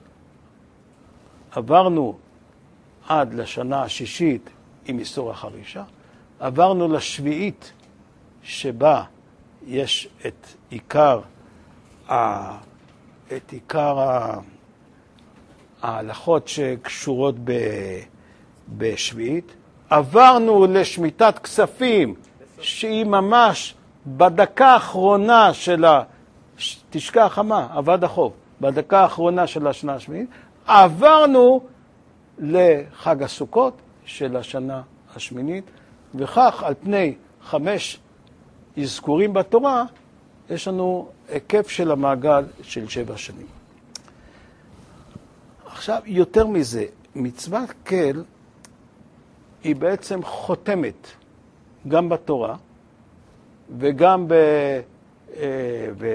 עברנו עד לשנה השישית עם איסור החרישה, עברנו לשביעית שבה יש את עיקר, ה... את עיקר ה... ההלכות שקשורות ב... בשביעית, עברנו לשמיטת כספים שהיא ממש בדקה האחרונה של ה... תשכח מה, עבד החוב, בדקה האחרונה של השנה השמינית, עברנו לחג הסוכות של השנה השמינית, וכך על פני חמש אזכורים בתורה, יש לנו היקף של המעגל של שבע שנים. עכשיו, יותר מזה, מצוות קל היא בעצם חותמת גם בתורה וגם ב, ב,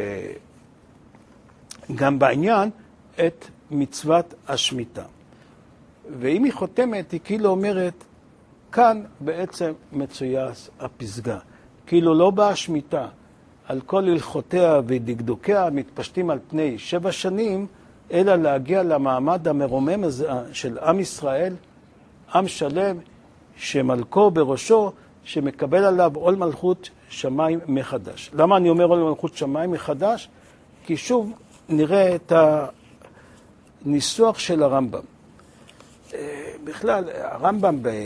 גם בעניין את מצוות השמיטה. ואם היא חותמת, היא כאילו אומרת, כאן בעצם מצויס הפסגה. כאילו לא באה שמיטה, על כל הלכותיה ודקדוקיה מתפשטים על פני שבע שנים, אלא להגיע למעמד המרומם הזה של עם ישראל, עם שלם, שמלכו בראשו, שמקבל עליו עול מלכות שמיים מחדש. למה אני אומר עול מלכות שמיים מחדש? כי שוב נראה את הניסוח של הרמב"ם. בכלל, הרמב"ם ב...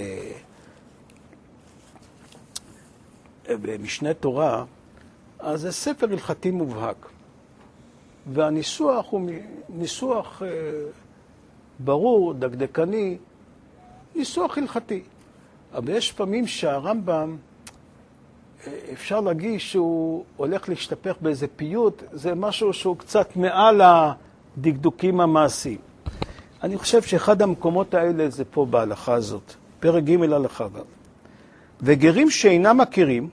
במשנה תורה, אז זה ספר הלכתי מובהק. והניסוח הוא ניסוח אה, ברור, דקדקני, ניסוח הלכתי. אבל יש פעמים שהרמב"ם, אה, אפשר להגיד שהוא הולך להשתפך באיזה פיוט, זה משהו שהוא קצת מעל הדקדוקים המעשיים. אני חושב שאחד המקומות האלה זה פה בהלכה הזאת, פרק ג' הלכה ו'. וגרים שאינם מכירים,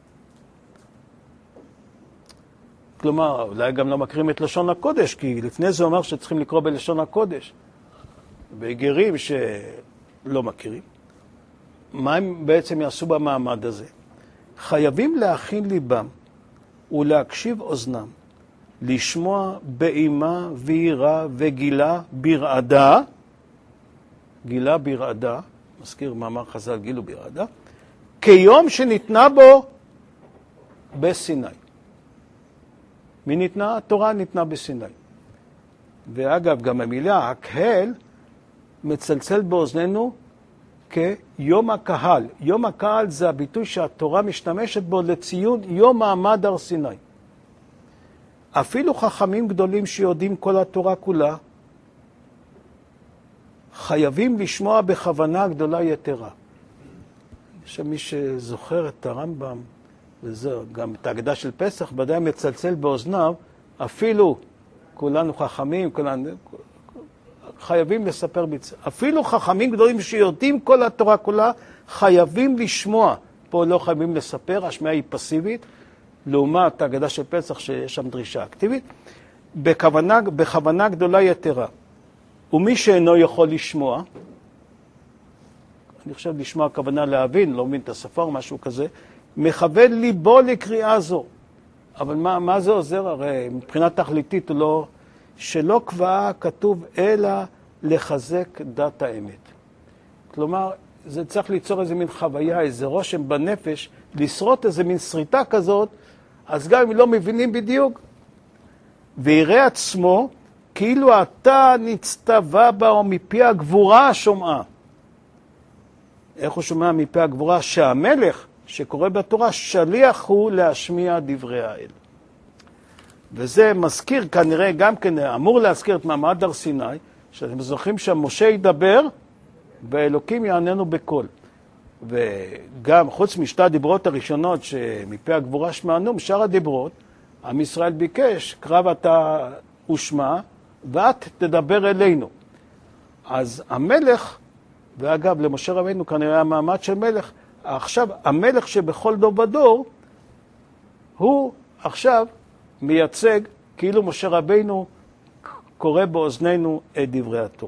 כלומר, אולי גם לא מכירים את לשון הקודש, כי לפני זה אומר שצריכים לקרוא בלשון הקודש. וגרים שלא מכירים, מה הם בעצם יעשו במעמד הזה? חייבים להכין ליבם ולהקשיב אוזנם, לשמוע באימה ויראה וגילה ברעדה, גילה ברעדה, מזכיר מאמר חז"ל גילו ברעדה, כיום שניתנה בו בסיני. מי ניתנה? התורה ניתנה בסיני. ואגב, גם המילה הקהל מצלצל באוזנינו כיום הקהל. יום הקהל זה הביטוי שהתורה משתמשת בו לציון יום מעמד הר סיני. אפילו חכמים גדולים שיודעים כל התורה כולה, חייבים לשמוע בכוונה גדולה יתרה. שמי שזוכר את הרמב"ם, וזהו, גם את ההגדה של פסח, ודאי מצלצל באוזניו, אפילו כולנו חכמים, כולנו, חייבים לספר בצ... אפילו חכמים גדולים שיודעים כל התורה כולה, חייבים לשמוע. פה לא חייבים לספר, השמיעה היא פסיבית, לעומת ההגדה של פסח שיש שם דרישה אקטיבית, בכוונה, בכוונה גדולה יתרה. ומי שאינו יכול לשמוע, אני חושב לשמוע הכוונה להבין, לא מבין את השפה או משהו כזה, מכוון ליבו לקריאה זו. אבל מה, מה זה עוזר? הרי מבחינה תכליתית הוא לא, שלא קבעה כתוב אלא לחזק דת האמת. כלומר, זה צריך ליצור איזה מין חוויה, איזה רושם בנפש, לשרות איזה מין שריטה כזאת, אז גם אם לא מבינים בדיוק, ויראה עצמו כאילו אתה נצטווה בה או מפי הגבורה השומעה. איך הוא שומע מפי הגבורה? שהמלך שקורא בתורה שליח הוא להשמיע דברי האל. וזה מזכיר כנראה גם כן, אמור להזכיר את מעמד הר סיני, שאתם זוכרים שמשה ידבר ואלוקים יעננו בקול. וגם חוץ משתי הדיברות הראשונות שמפי הגבורה שמענו, משאר הדיברות, עם ישראל ביקש, קרב אתה ושמע, ואת תדבר אלינו. אז המלך, ואגב למשה רבינו כנראה המעמד של מלך, עכשיו המלך שבכל דור ודור, הוא עכשיו מייצג כאילו משה רבינו קורא באוזנינו את דברי התורה.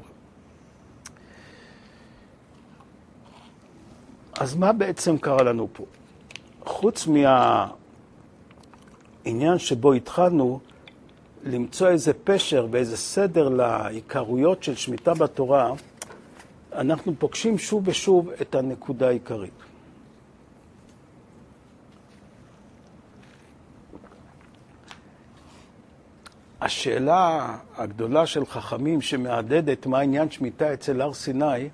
אז מה בעצם קרה לנו פה? חוץ מהעניין שבו התחלנו למצוא איזה פשר ואיזה סדר לעיקרויות של שמיטה בתורה, אנחנו פוגשים שוב ושוב את הנקודה העיקרית. השאלה הגדולה של חכמים שמעדדת מה עניין שמיטה אצל הר סיני,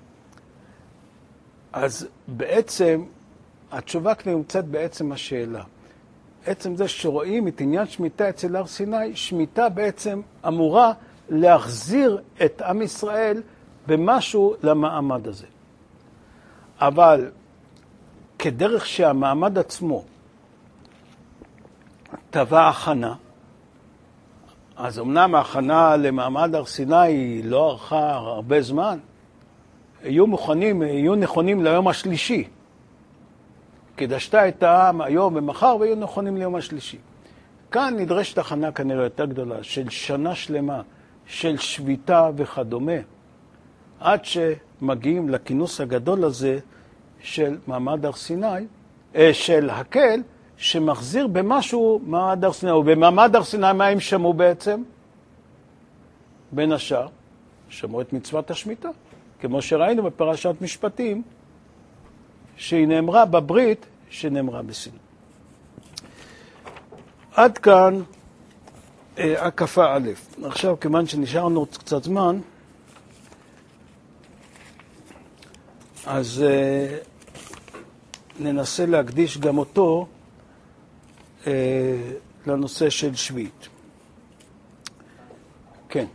אז בעצם התשובה כאן נמצאת בעצם השאלה. עצם זה שרואים את עניין שמיטה אצל הר סיני, שמיטה בעצם אמורה להחזיר את עם ישראל במשהו למעמד הזה. אבל כדרך שהמעמד עצמו טבע הכנה, אז אמנם ההכנה למעמד הר סיני היא לא ארכה הרבה זמן, יהיו מוכנים, יהיו נכונים ליום השלישי. קידשת את העם היום ומחר ויהיו נכונים ליום השלישי. כאן נדרשת הכנה כנראה יותר גדולה, של שנה שלמה, של שביתה וכדומה, עד שמגיעים לכינוס הגדול הזה של מעמד הר סיני, של הקהל, שמחזיר במשהו מעמד הר סיני. ובמעמד הר סיני מה הם שמעו בעצם? בין השאר, שמעו את מצוות השמיטה. כמו שראינו בפרשת משפטים, שהיא נאמרה בברית שנאמרה בסיני. עד כאן אה, הקפה א'. עכשיו, כיוון שנשארנו קצת זמן, אז אה, ננסה להקדיש גם אותו אה, לנושא של שביעית. כן.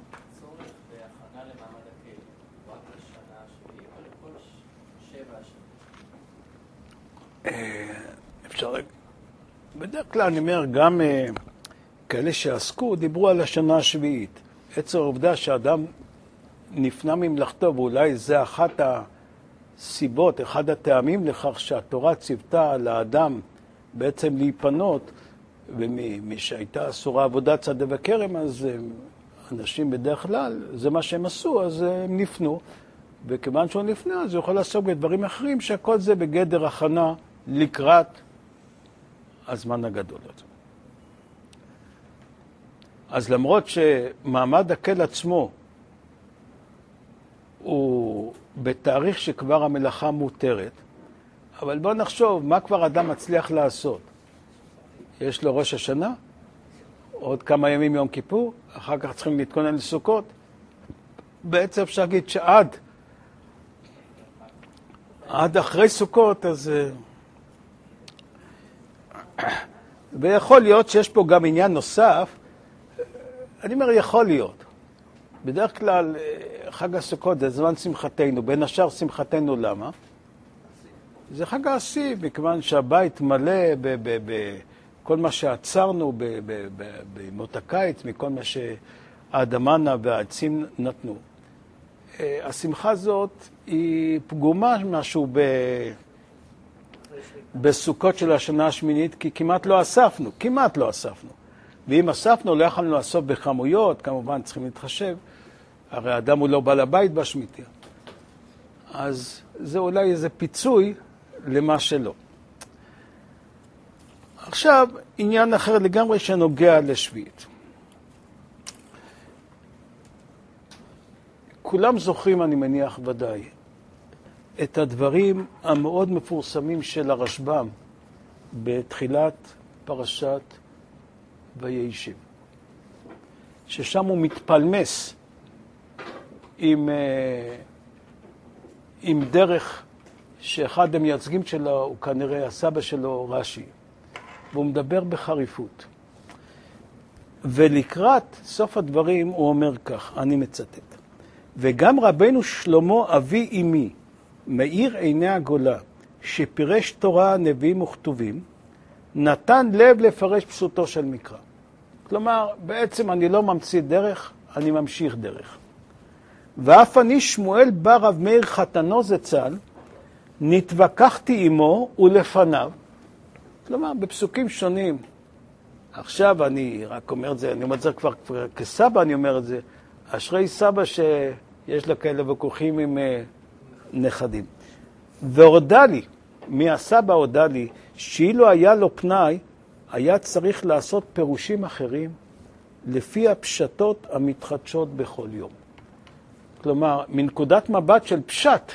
אפשר, בדרך כלל אני אומר, גם כאלה שעסקו, דיברו על השנה השביעית. עצר העובדה שאדם נפנה ממלאכתו, ואולי זה אחת הסיבות, אחד הטעמים לכך שהתורה ציוותה לאדם בעצם להיפנות, ומשהייתה אסורה עבודת שדה וכרם, אז אנשים בדרך כלל, זה מה שהם עשו, אז הם נפנו, וכיוון שהוא נפנה, אז הוא יכול לעסוק בדברים אחרים, שהכל זה בגדר הכנה לקראת הזמן הגדול הזה. אז למרות שמעמד הקל עצמו הוא בתאריך שכבר המלאכה מותרת, אבל בואו נחשוב, מה כבר אדם מצליח לעשות? יש לו ראש השנה, עוד כמה ימים יום כיפור, אחר כך צריכים להתכונן לסוכות. בעצם אפשר להגיד שעד עד אחרי סוכות, אז... ויכול להיות שיש פה גם עניין נוסף, אני אומר יכול להיות. בדרך כלל חג הסוכות זה זמן שמחתנו, בין השאר שמחתנו למה? זה חג השיא, מכיוון שהבית מלא בכל מה שעצרנו בימות הקיץ, מכל מה שהאדמה והעצים נתנו. השמחה הזאת היא פגומה משהו ב... בסוכות של השנה השמינית, כי כמעט לא אספנו, כמעט לא אספנו. ואם אספנו, לא יכולנו לאסוף בכמויות, כמובן צריכים להתחשב, הרי האדם הוא לא בעל הבית בשמיטה. אז זה אולי איזה פיצוי למה שלא. עכשיו, עניין אחר לגמרי שנוגע לשביעית. כולם זוכרים, אני מניח ודאי, את הדברים המאוד מפורסמים של הרשב"ם בתחילת פרשת וישב, ששם הוא מתפלמס עם, עם דרך שאחד המייצגים שלו הוא כנראה הסבא שלו רש"י, והוא מדבר בחריפות. ולקראת סוף הדברים הוא אומר כך, אני מצטט: וגם רבנו שלמה אבי אמי, מאיר עיני הגולה, שפירש תורה, נביאים וכתובים, נתן לב לפרש פשוטו של מקרא. כלומר, בעצם אני לא ממציא דרך, אני ממשיך דרך. ואף אני שמואל בר רב מאיר חתנו זצ"ל, נתווכחתי עמו ולפניו. כלומר, בפסוקים שונים. עכשיו אני רק אומר את זה, אני אומר את זה כבר, כבר כסבא, אני אומר את זה, אשרי סבא שיש לה כאלה ויכוחים עם נכדים. והודע לי, מהסבא הודע לי, שאילו היה לו פנאי, היה צריך לעשות פירושים אחרים לפי הפשטות המתחדשות בכל יום. כלומר, מנקודת מבט של פשט,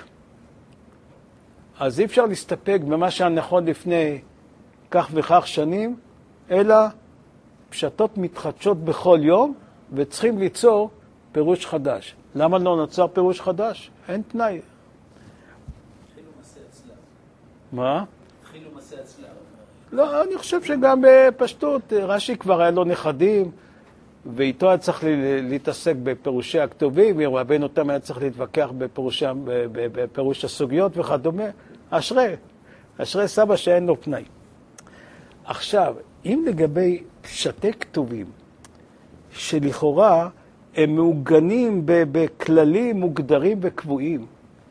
אז אי אפשר להסתפק במה שהיה נכון לפני כך וכך שנים, אלא פשטות מתחדשות בכל יום, וצריכים ליצור פירוש חדש. למה לא נוצר פירוש חדש? אין תנאי. התחילו מסע הצלב. מה? התחילו מסע הצלב. לא, אני חושב שגם בפשטות, רש"י כבר היה לו נכדים, ואיתו היה צריך להתעסק בפירושי הכתובים, ורבנו אותם היה צריך להתווכח בפירוש, בפירוש הסוגיות וכדומה. אשרי, אשרי סבא שאין לו פנאי. עכשיו, אם לגבי פשטי כתובים, שלכאורה הם מעוגנים בכללים מוגדרים וקבועים,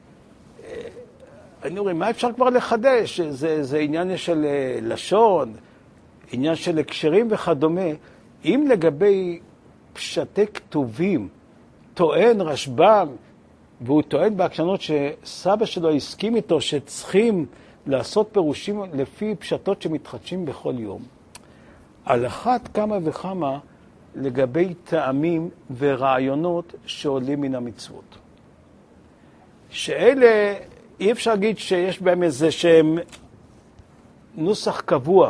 אני אומר, מה אפשר כבר לחדש? זה, זה עניין של לשון, עניין של הקשרים וכדומה. אם לגבי פשטי כתובים טוען רשב"ם, והוא טוען בהקשנות שסבא שלו הסכים איתו שצריכים לעשות פירושים לפי פשטות שמתחדשים בכל יום, על אחת כמה וכמה לגבי טעמים ורעיונות שעולים מן המצוות. שאלה אי אפשר להגיד שיש בהם איזה שהם נוסח קבוע,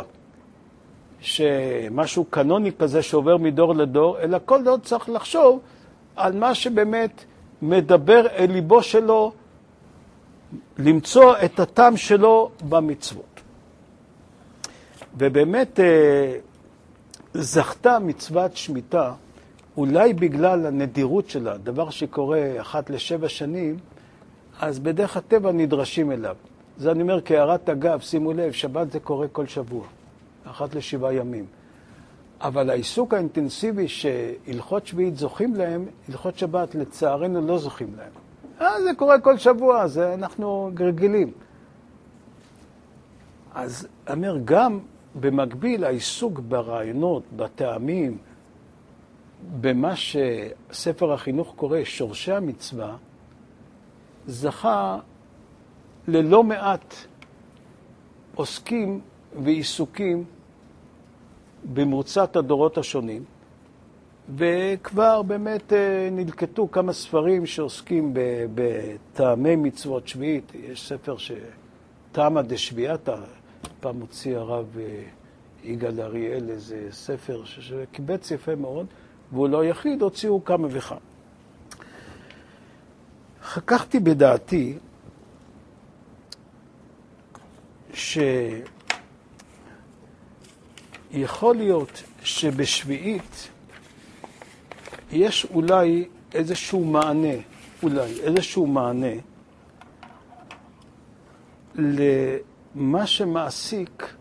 שמשהו קנוני כזה שעובר מדור לדור, אלא כל דור צריך לחשוב על מה שבאמת מדבר אל ליבו שלו, למצוא את הטעם שלו במצוות. ובאמת זכתה מצוות שמיטה, אולי בגלל הנדירות שלה, דבר שקורה אחת לשבע שנים, אז בדרך הטבע נדרשים אליו. זה אני אומר כהערת אגב, שימו לב, שבת זה קורה כל שבוע, אחת לשבעה ימים. אבל העיסוק האינטנסיבי שהלכות שביעית זוכים להם, הלכות שבת לצערנו לא זוכים להם. אה, זה קורה כל שבוע, זה אנחנו רגילים. אז אומר, גם במקביל העיסוק ברעיונות, בטעמים, במה שספר החינוך קורא שורשי המצווה, זכה ללא מעט עוסקים ועיסוקים במרוצת הדורות השונים, וכבר באמת נלקטו כמה ספרים שעוסקים בטעמי מצוות שביעית. יש ספר שטעמא דשביעתא, פעם הוציא הרב יגאל אריאל איזה ספר שקיבץ יפה מאוד, והוא לא יחיד, הוציאו כמה וכמה. חככתי בדעתי שיכול להיות שבשביעית יש אולי איזשהו מענה, אולי איזשהו מענה למה שמעסיק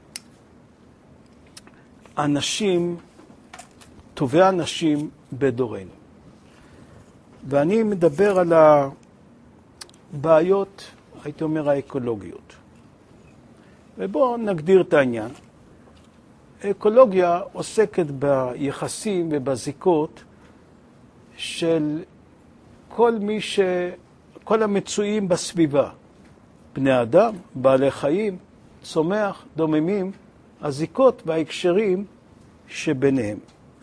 אנשים, טובי אנשים בדורנו. ואני מדבר על הבעיות, הייתי אומר, האקולוגיות. ובואו נגדיר את העניין. האקולוגיה עוסקת ביחסים ובזיקות של כל מי ש... כל המצויים בסביבה. בני אדם, בעלי חיים, צומח, דוממים, הזיקות וההקשרים שביניהם.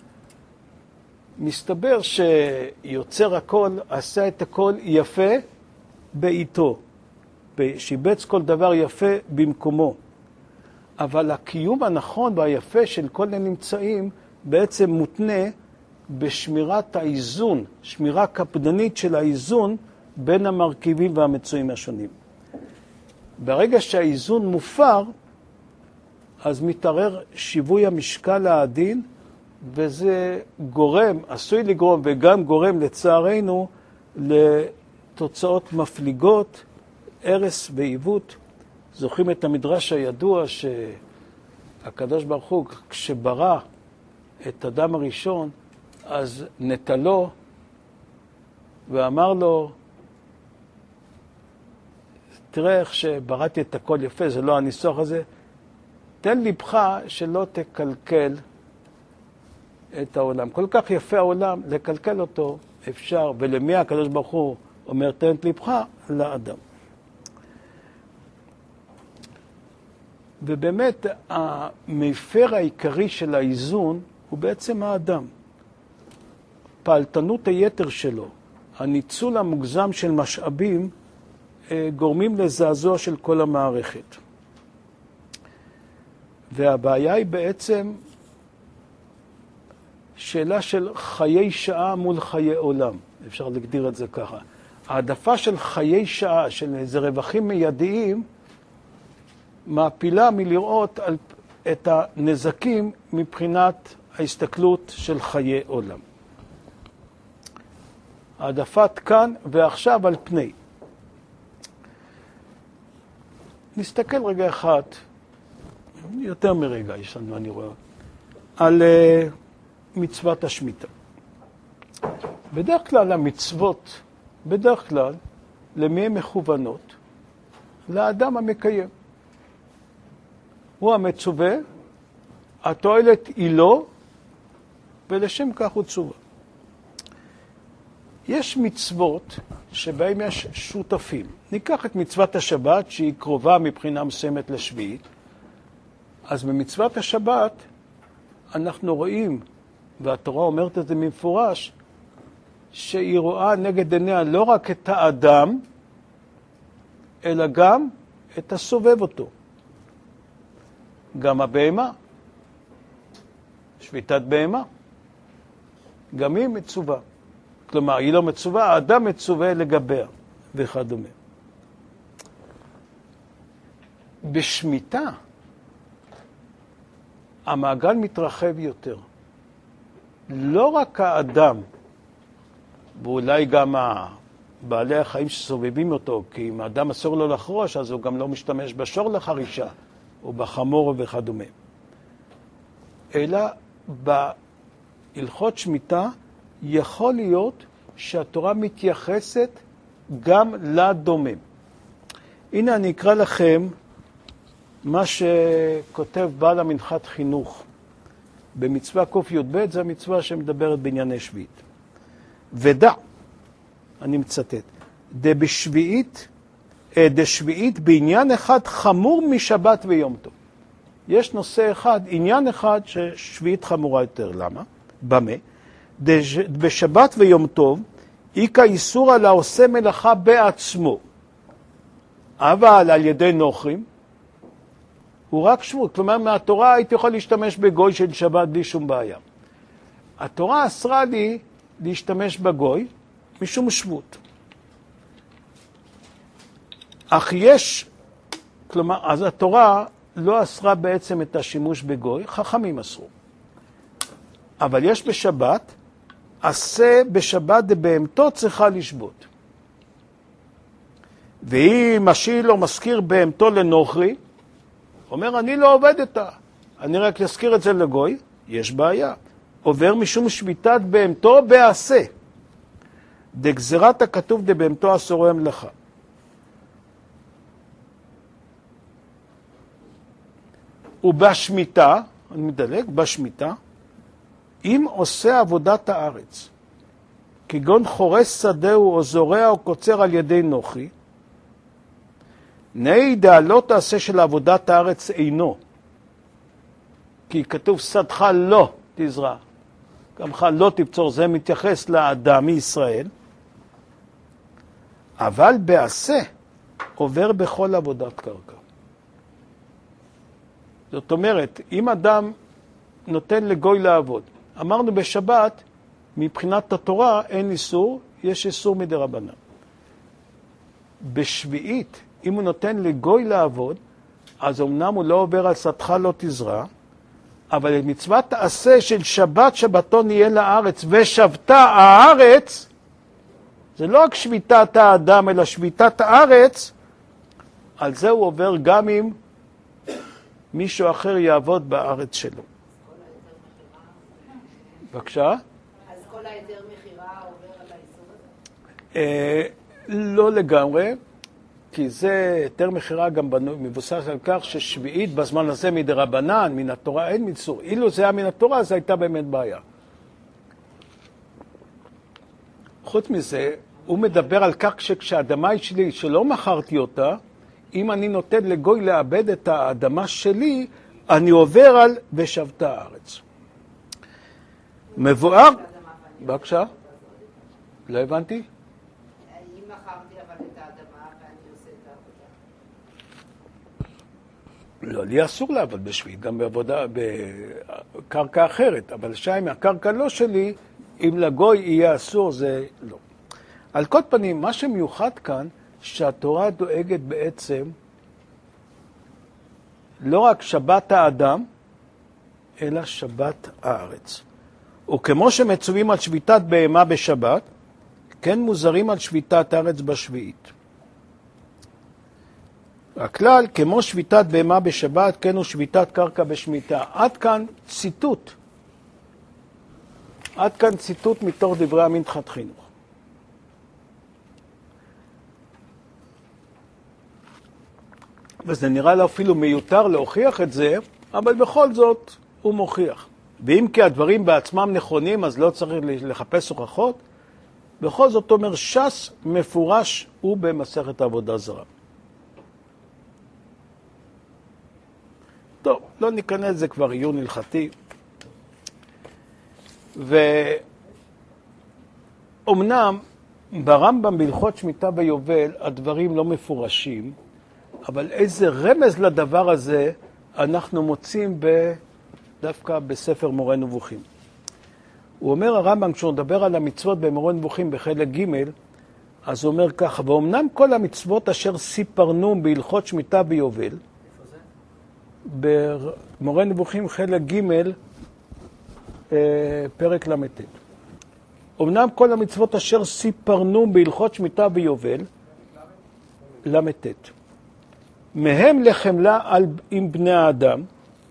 מסתבר שיוצר הכל עשה את הכל יפה בעיתו, שיבץ כל דבר יפה במקומו. אבל הקיום הנכון והיפה של כל הנמצאים בעצם מותנה בשמירת האיזון, שמירה קפדנית של האיזון בין המרכיבים והמצויים השונים. ברגע שהאיזון מופר, אז מתערער שיווי המשקל העדין, וזה גורם, עשוי לגרום וגם גורם לצערנו לתוצאות מפליגות, הרס ועיוות. זוכרים את המדרש הידוע שהקדוש ברוך הוא כשברא את אדם הראשון, אז נטלו ואמר לו, תראה איך שבראתי את הכל יפה, זה לא הניסוח הזה, תן לבך שלא תקלקל את העולם. כל כך יפה העולם, לקלקל אותו אפשר, ולמי הקדוש ברוך הוא אומר, תן את לבך לאדם. ובאמת המפר העיקרי של האיזון הוא בעצם האדם. פעלתנות היתר שלו, הניצול המוגזם של משאבים, גורמים לזעזוע של כל המערכת. והבעיה היא בעצם שאלה של חיי שעה מול חיי עולם. אפשר להגדיר את זה ככה. העדפה של חיי שעה, של איזה רווחים מיידיים, מעפילה מלראות על, את הנזקים מבחינת ההסתכלות של חיי עולם. העדפת כאן ועכשיו על פני. נסתכל רגע אחד, יותר מרגע יש לנו, אני רואה, על uh, מצוות השמיטה. בדרך כלל המצוות, בדרך כלל, למי הן מכוונות? לאדם המקיים. הוא המצווה, התועלת היא לו, ולשם כך הוא צווה. יש מצוות שבהם יש שותפים. ניקח את מצוות השבת, שהיא קרובה מבחינה מסוימת לשביעית. אז במצוות השבת אנחנו רואים, והתורה אומרת את זה במפורש, שהיא רואה נגד עיניה לא רק את האדם, אלא גם את הסובב אותו. גם הבהמה, שביתת בהמה, גם היא מצווה. כלומר, היא לא מצווה, האדם מצווה לגביה וכדומה. בשמיטה, המעגל מתרחב יותר. לא רק האדם, ואולי גם בעלי החיים שסובבים אותו, כי אם האדם אסור לו לחרוש, אז הוא גם לא משתמש בשור לחרישה, או בחמור וכדומה. אלא בהלכות שמיטה, יכול להיות שהתורה מתייחסת גם לדומם. הנה אני אקרא לכם מה שכותב בעל המנחת חינוך במצווה ק"י"ב, זה המצווה שמדברת בענייני שביעית. ודע, אני מצטט, דבשביעית, דשביעית בעניין אחד חמור משבת ויום טוב. יש נושא אחד, עניין אחד ששביעית חמורה יותר. למה? במה? בשבת ויום טוב, איקה איסור על העושה מלאכה בעצמו, אבל על ידי נוכרים, הוא רק שבות. כלומר, מהתורה הייתי יכול להשתמש בגוי של שבת בלי שום בעיה. התורה אסרה לי להשתמש בגוי משום שבות. אך יש, כלומר, אז התורה לא אסרה בעצם את השימוש בגוי, חכמים אסרו. אבל יש בשבת, עשה בשבת דבהמתו צריכה לשבות. ואם משיל או מזכיר בהמתו לנוכרי, אומר, אני לא עובד איתה, אני רק אזכיר את זה לגוי, יש בעיה. עובר משום שביתת בהמתו בעשה. דגזירת הכתוב דבהמתו אסורו המלאכה. ובשמיטה, אני מדלג, בשמיטה, אם עושה עבודת הארץ, כגון חורס שדהו או זורע או קוצר על ידי נוכרי, נעידה לא תעשה של עבודת הארץ אינו, כי כתוב שדך לא תזרע, גמך לא תבצור, זה מתייחס לאדם מישראל, אבל בעשה עובר בכל עבודת קרקע. זאת אומרת, אם אדם נותן לגוי לעבוד, אמרנו בשבת, מבחינת התורה אין איסור, יש איסור מדרבנן. בשביעית, אם הוא נותן לגוי לעבוד, אז אמנם הוא לא עובר על שדך לא תזרע, אבל את מצוות העשה של שבת שבתון יהיה לארץ ושבתה הארץ, זה לא רק שביתת האדם, אלא שביתת הארץ, על זה הוא עובר גם אם מישהו אחר יעבוד בארץ שלו. בבקשה? אז כל היתר מחירה עובר על האיסור הזה? אה, לא לגמרי, כי זה היתר מחירה גם מבוסס על כך ששביעית בזמן הזה מדרבנן, מן התורה אין איסור. אילו זה היה מן התורה, זה הייתה באמת בעיה. חוץ מזה, הוא מדבר על כך שכשהאדמה היא שלי, שלא מכרתי אותה, אם אני נותן לגוי לאבד את האדמה שלי, אני עובר על ושבתה הארץ. מבואר... בבקשה? לא הבנתי? אם מכרתי אבל את האדמה ואני עושה את העבודה. לא, לי אסור לעבוד בשביעית, גם בעבודה, בקרקע אחרת, אבל שי מהקרקע לא שלי, אם לגוי יהיה אסור, זה לא. על כל פנים, מה שמיוחד כאן, שהתורה דואגת בעצם לא רק שבת האדם, אלא שבת הארץ. וכמו שמצווים על שביתת בהמה בשבת, כן מוזרים על שביתת הארץ בשביעית. הכלל, כמו שביתת בהמה בשבת, כן הוא שביתת קרקע בשמיטה. עד כאן ציטוט. עד כאן ציטוט מתוך דברי המנחת חינוך. וזה נראה לו אפילו מיותר להוכיח את זה, אבל בכל זאת הוא מוכיח. ואם כי הדברים בעצמם נכונים, אז לא צריך לחפש הוכחות. בכל זאת אומר, ש"ס מפורש הוא במסכת עבודה זרה. טוב, לא ניכנס, זה כבר עיון הלכתי. ואומנם ברמב"ם בהלכות שמיטה ויובל הדברים לא מפורשים, אבל איזה רמז לדבר הזה אנחנו מוצאים ב... דווקא בספר מורה נבוכים. הוא אומר הרמב"ם, כשהוא מדבר על המצוות במורה נבוכים בחלק ג', אז הוא אומר ככה, ואומנם כל המצוות אשר סיפרנו בהלכות שמיטה ויובל, איפה זה? במורה נבוכים חלק ג', פרק למ"ט. אומנם כל המצוות אשר סיפרנו בהלכות שמיטה ויובל, למ"ט. מהם לחמלה על, עם בני האדם,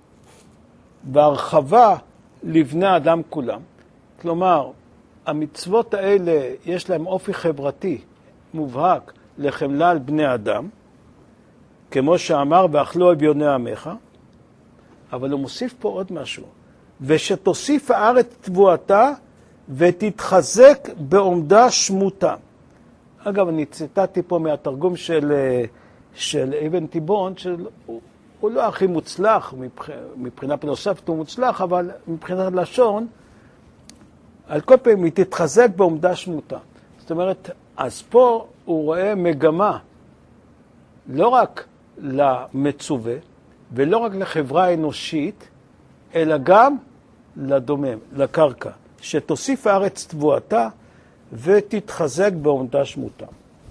והרחבה לבני האדם כולם. כלומר, המצוות האלה יש להם אופי חברתי מובהק לחמלה על בני אדם, כמו שאמר, ואכלו אביוני עמך, אבל הוא מוסיף פה עוד משהו. ושתוסיף הארץ תבואתה ותתחזק בעומדה שמותה. אגב, אני ציטטתי פה מהתרגום של, של אבן תיבון, של, הוא לא הכי מוצלח, מבחינה פילוסופית הוא מוצלח, אבל מבחינת לשון, על כל פעמים היא תתחזק בעומדה שמותה. זאת אומרת, אז פה הוא רואה מגמה, לא רק למצווה, ולא רק לחברה האנושית, אלא גם לדומם, לקרקע, שתוסיף הארץ תבואתה ותתחזק בעומדה שמותה.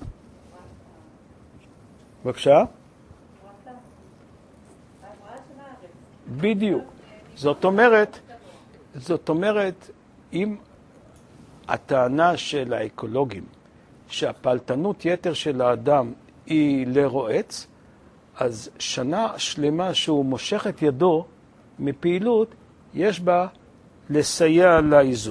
בבקשה? בדיוק. זאת אומרת, זאת אומרת, אם הטענה של האקולוגים, שהפלטנות יתר של האדם היא לרועץ, אז שנה שלמה שהוא מושך את ידו מפעילות, יש בה לסייע לאיזון.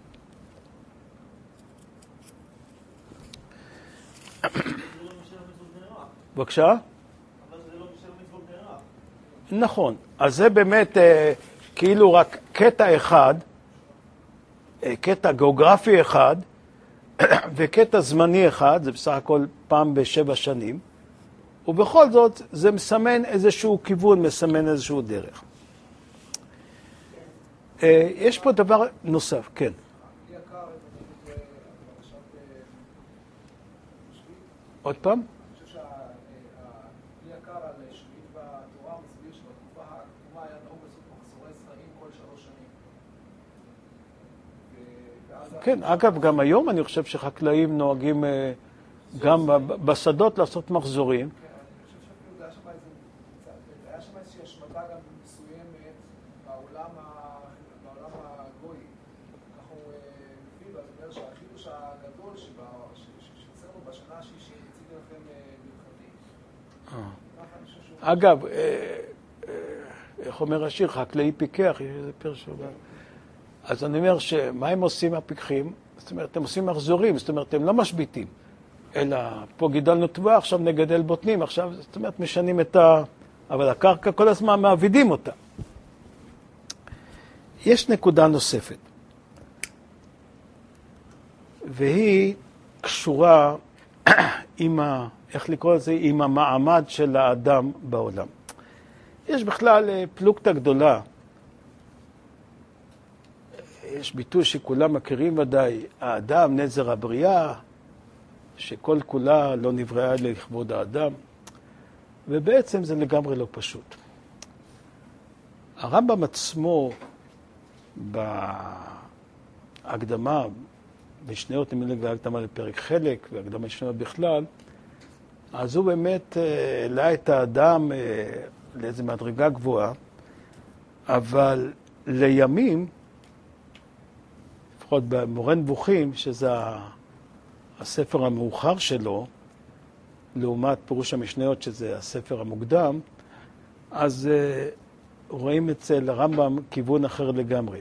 בבקשה? אבל זה לא משל מצוות נערך. נכון. אז זה באמת אה, כאילו רק קטע אחד, אה, קטע גיאוגרפי אחד, וקטע זמני אחד, זה בסך הכל פעם בשבע שנים, ובכל זאת זה מסמן איזשהו כיוון, מסמן איזשהו דרך. אה, יש פה דבר נוסף, כן. עוד פעם? כן, אגב, גם היום אני חושב שחקלאים נוהגים גם בשדות לעשות מחזורים. כן, אני חושב שאפילו היה שם איזושהי השמדה גם מסוימת בעולם הגוי. כך הוא מביא, ואז אומר שהחידוש הגדול שצרנו בשנה השישית הציג לכם ברכתי. אגב, איך אומר השיר, חקלאי פיקח, יש איזה פרשו. אז אני אומר שמה הם עושים הפיקחים? זאת אומרת, הם עושים מחזורים, זאת אומרת, הם לא משביתים. אלא פה גידלנו תבואה, עכשיו נגדל בוטנים, עכשיו, זאת אומרת, משנים את ה... אבל הקרקע כל הזמן מעבידים אותה. יש נקודה נוספת, והיא קשורה עם ה... איך לקרוא לזה? עם המעמד של האדם בעולם. יש בכלל פלוגתא גדולה, יש ביטוי שכולם מכירים ודאי, האדם נזר הבריאה, שכל כולה לא נבראה לכבוד האדם, ובעצם זה לגמרי לא פשוט. הרמב"ם עצמו בהקדמה, משניות נמילה והקדמה לפרק חלק, והקדמה משניות בכלל, אז הוא באמת העלה את האדם לאיזו מדרגה גבוהה, אבל לימים, לפחות במורה נבוכים, שזה הספר המאוחר שלו, לעומת פירוש המשניות, שזה הספר המוקדם, אז uh, רואים אצל הרמב"ם כיוון אחר לגמרי.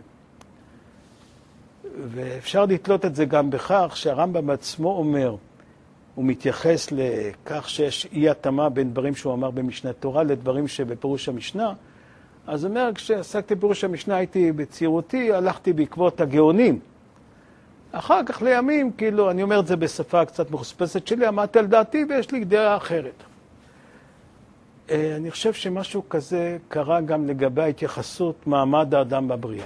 ואפשר לתלות את זה גם בכך שהרמב"ם עצמו אומר, הוא מתייחס לכך שיש אי התאמה בין דברים שהוא אמר במשנה תורה לדברים שבפירוש המשנה, אז הוא אומר, כשעסקתי בפירוש המשנה הייתי בצעירותי, הלכתי בעקבות הגאונים. אחר כך לימים, כאילו, אני אומר את זה בשפה קצת מחוספסת שלי, עמדתי על דעתי ויש לי דעה אחרת. אני חושב שמשהו כזה קרה גם לגבי ההתייחסות מעמד האדם בבריאה.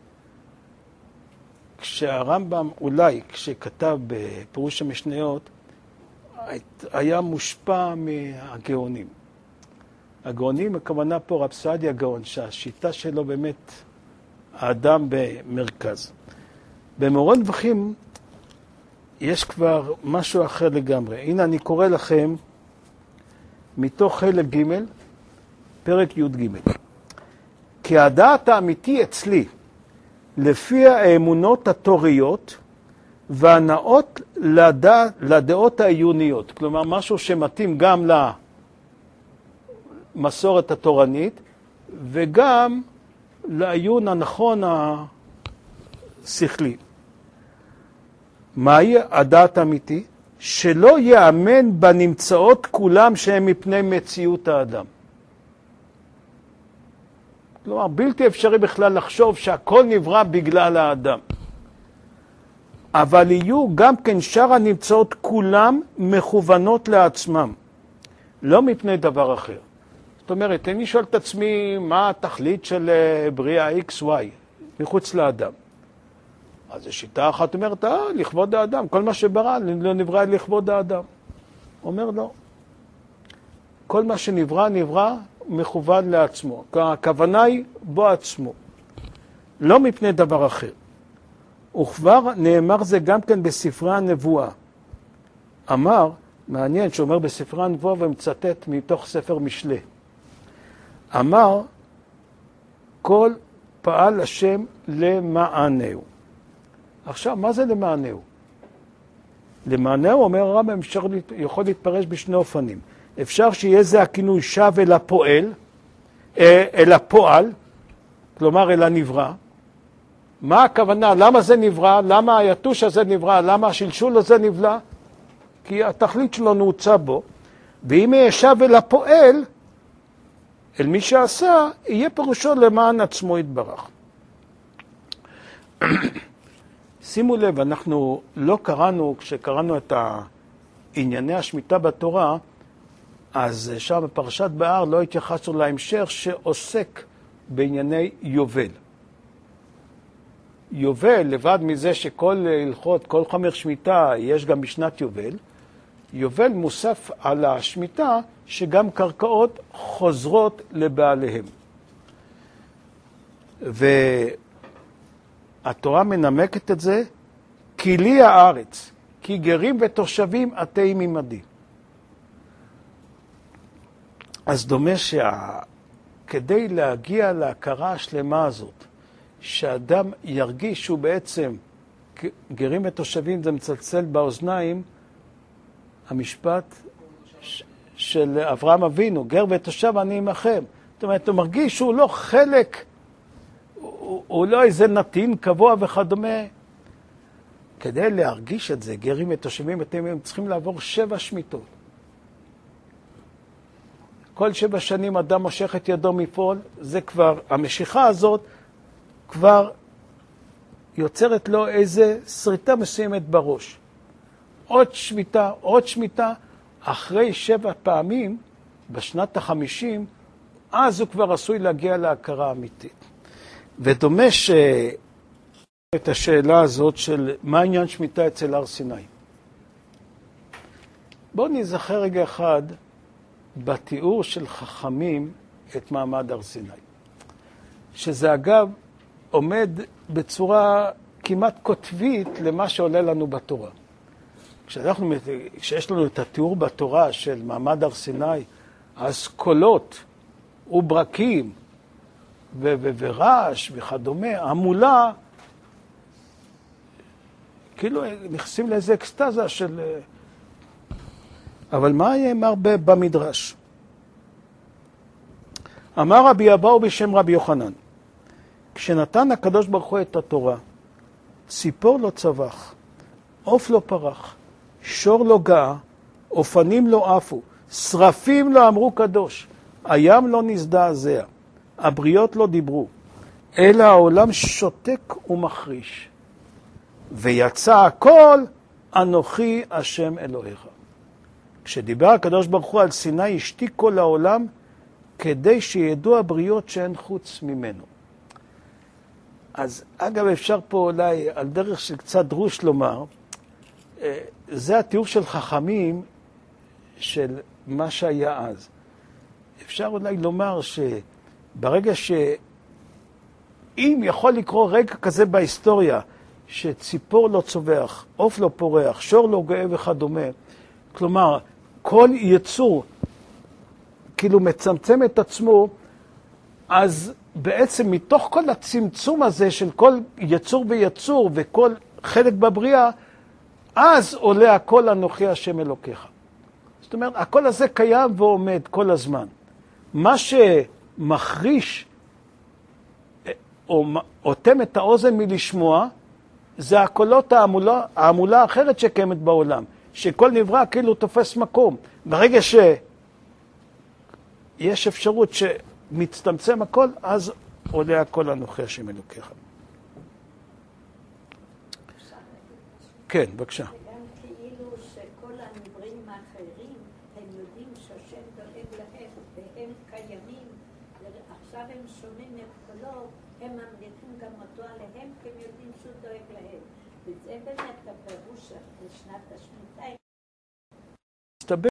כשהרמב"ם, אולי כשכתב בפירוש המשניות, היה מושפע מהגאונים. הגאונים, הכוונה פה רב סעדיה גאון, שהשיטה שלו באמת האדם במרכז. במורה נבוכים יש כבר משהו אחר לגמרי. הנה אני קורא לכם מתוך חלק ג' פרק י' ג'. כי הדעת האמיתי אצלי, לפי האמונות התוריות והנאות לדע, לדעות העיוניות. כלומר, משהו שמתאים גם למסורת התורנית וגם לעיון הנכון השכלי. מהי הדעת האמיתי? שלא יאמן בנמצאות כולם שהם מפני מציאות האדם. כלומר, בלתי אפשרי בכלל לחשוב שהכל נברא בגלל האדם. אבל יהיו גם כן שאר הנמצאות כולם מכוונות לעצמם, לא מפני דבר אחר. זאת אומרת, אני שואל את עצמי מה התכלית של בריאה אקס וואי מחוץ לאדם. אז שיטה אחת אומרת, אה, לכבוד האדם, כל מה שברא לא נברא לכבוד האדם. אומר לא. כל מה שנברא נברא מכוון לעצמו. הכוונה היא בו עצמו. לא מפני דבר אחר. וכבר נאמר זה גם כן בספרי הנבואה. אמר, מעניין שאומר בספרי הנבואה ומצטט מתוך ספר משלי. אמר, כל פעל השם למענהו. עכשיו, מה זה למענהו? למענהו, אומר הרמב"ם, יכול להתפרש בשני אופנים. אפשר שיהיה זה הכינוי שב אל הפועל, אל הפועל, כלומר אל הנברא. מה הכוונה? למה זה נברא? למה היתוש הזה נברא? למה השלשול הזה נברא? כי התכלית שלו נעוצה בו. ואם יהיה שב אל הפועל, אל מי שעשה, יהיה פירושו למען עצמו יתברך. שימו לב, אנחנו לא קראנו, כשקראנו את ענייני השמיטה בתורה, אז שם בפרשת בהר לא התייחסנו להמשך שעוסק בענייני יובל. יובל, לבד מזה שכל הלכות, כל חומר שמיטה יש גם בשנת יובל, יובל מוסף על השמיטה שגם קרקעות חוזרות לבעליהם. והתורה מנמקת את זה, כי לי הארץ, כי גרים ותושבים עתי ממדי. אז דומה שכדי להגיע להכרה השלמה הזאת, שאדם ירגיש שהוא בעצם, גרים ותושבים זה מצלצל באוזניים, המשפט של אברהם אבינו, גר ותושב אני עמכם. זאת אומרת, הוא מרגיש שהוא לא חלק, הוא, הוא לא איזה נתין קבוע וכדומה. כדי להרגיש את זה, גרים ותושבים, אתם צריכים לעבור שבע שמיטות. כל שבע שנים אדם מושך את ידו מפעול, זה כבר, המשיכה הזאת כבר יוצרת לו איזה שריטה מסוימת בראש. עוד שמיטה, עוד שמיטה, אחרי שבע פעמים, בשנת החמישים, אז הוא כבר עשוי להגיע להכרה אמיתית. ודומה ש... את השאלה הזאת של מה עניין שמיטה אצל הר סיני. בואו נזכר רגע אחד בתיאור של חכמים את מעמד הר סיני. שזה אגב עומד בצורה כמעט כותבית למה שעולה לנו בתורה. כשאנחנו, כשיש לנו את התיאור בתורה של מעמד הר סיני, אז קולות וברקים ו- ו- ורעש וכדומה, המולה, כאילו נכנסים לאיזה אקסטזה של... אבל מה יאמר במדרש? אמר רבי אבאו בשם רבי יוחנן, כשנתן הקדוש ברוך הוא את התורה, ציפור לא צבח, עוף לא פרח, שור לא גאה, אופנים לא עפו, שרפים לא אמרו קדוש, הים לא נזדעזע, הבריות לא דיברו, אלא העולם שותק ומחריש. ויצא הכל, אנוכי השם אלוהיך. כשדיבר הקדוש ברוך הוא על סיני, השתיק כל העולם, כדי שידעו הבריות שאין חוץ ממנו. אז אגב, אפשר פה אולי, על דרך של קצת דרוש לומר, זה התיאור של חכמים של מה שהיה אז. אפשר אולי לומר שברגע שאם יכול לקרוא רגע כזה בהיסטוריה, שציפור לא צובח, עוף לא פורח, שור לא גאה וכדומה, כלומר, כל יצור כאילו מצמצם את עצמו, אז בעצם מתוך כל הצמצום הזה של כל יצור ויצור וכל חלק בבריאה, אז עולה הכל אנוכי השם אלוקיך. זאת אומרת, הכל הזה קיים ועומד כל הזמן. מה שמחריש או אוטם את האוזן מלשמוע, זה הקולות העמולה, העמולה האחרת שקיימת בעולם, שכל נברא כאילו תופס מקום. ברגע שיש אפשרות שמצטמצם הכל, אז עולה הכל אנוכי השם אלוקיך. כן, בבקשה. וגם כאילו שכל הנבראים האחרים הם יודעים שהשם דואג להם, והם קיימים, ועכשיו הם שומעים את קולו, הם ממליכים גם אותו עליהם, כי הם יודעים שהוא דואג להם. וזה באמת הפירוש של שנת השמיטה. מסתבר,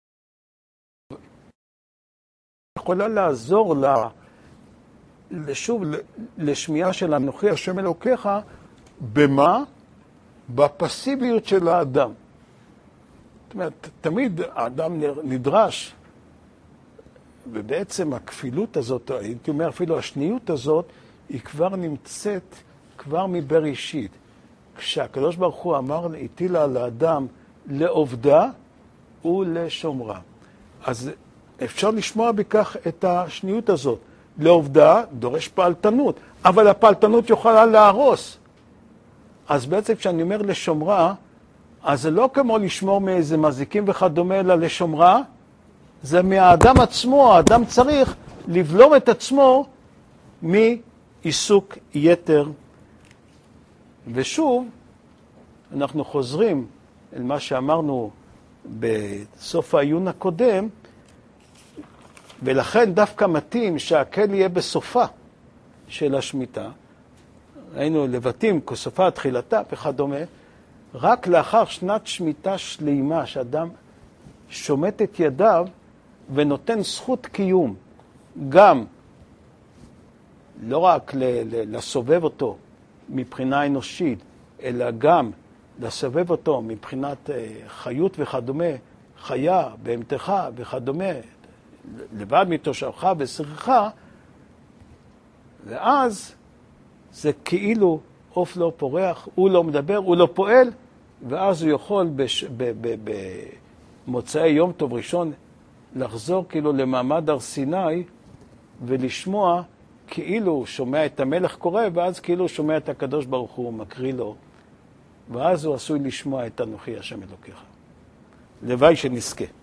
יכולה לעזור לה, שוב, לשמיעה של אנוכי השם אלוקיך, במה? בפסיביות של האדם. זאת אומרת, תמיד האדם נדרש, ובעצם הכפילות הזאת, הייתי אומר אפילו השניות הזאת, היא כבר נמצאת כבר מבראשית. כשהקדוש ברוך הוא אמר, הטילה על האדם לעובדה ולשומרה. אז אפשר לשמוע בכך את השניות הזאת. לעובדה דורש פעלתנות, אבל הפעלתנות יכולה להרוס. אז בעצם כשאני אומר לשומרה, אז זה לא כמו לשמור מאיזה מזיקים וכדומה, אלא לשומרה, זה מהאדם עצמו, האדם צריך לבלום את עצמו מעיסוק יתר. ושוב, אנחנו חוזרים אל מה שאמרנו בסוף העיון הקודם, ולכן דווקא מתאים שהקל יהיה בסופה של השמיטה. היינו לבטים כסופה תחילתה וכדומה, רק לאחר שנת שמיטה שלימה, שאדם שומט את ידיו ונותן זכות קיום, גם לא רק לסובב אותו מבחינה אנושית, אלא גם לסובב אותו מבחינת חיות וכדומה, חיה, בהמתך וכדומה, לבד מתושבך ושריך, ואז זה כאילו עוף לא פורח, הוא לא מדבר, הוא לא פועל, ואז הוא יכול בש... ב... ב... במוצאי יום טוב ראשון לחזור כאילו למעמד הר סיני ולשמוע כאילו הוא שומע את המלך קורא, ואז כאילו הוא שומע את הקדוש ברוך הוא מקריא לו, ואז הוא עשוי לשמוע את אנוכי השם אלוקיך. לוואי שנזכה.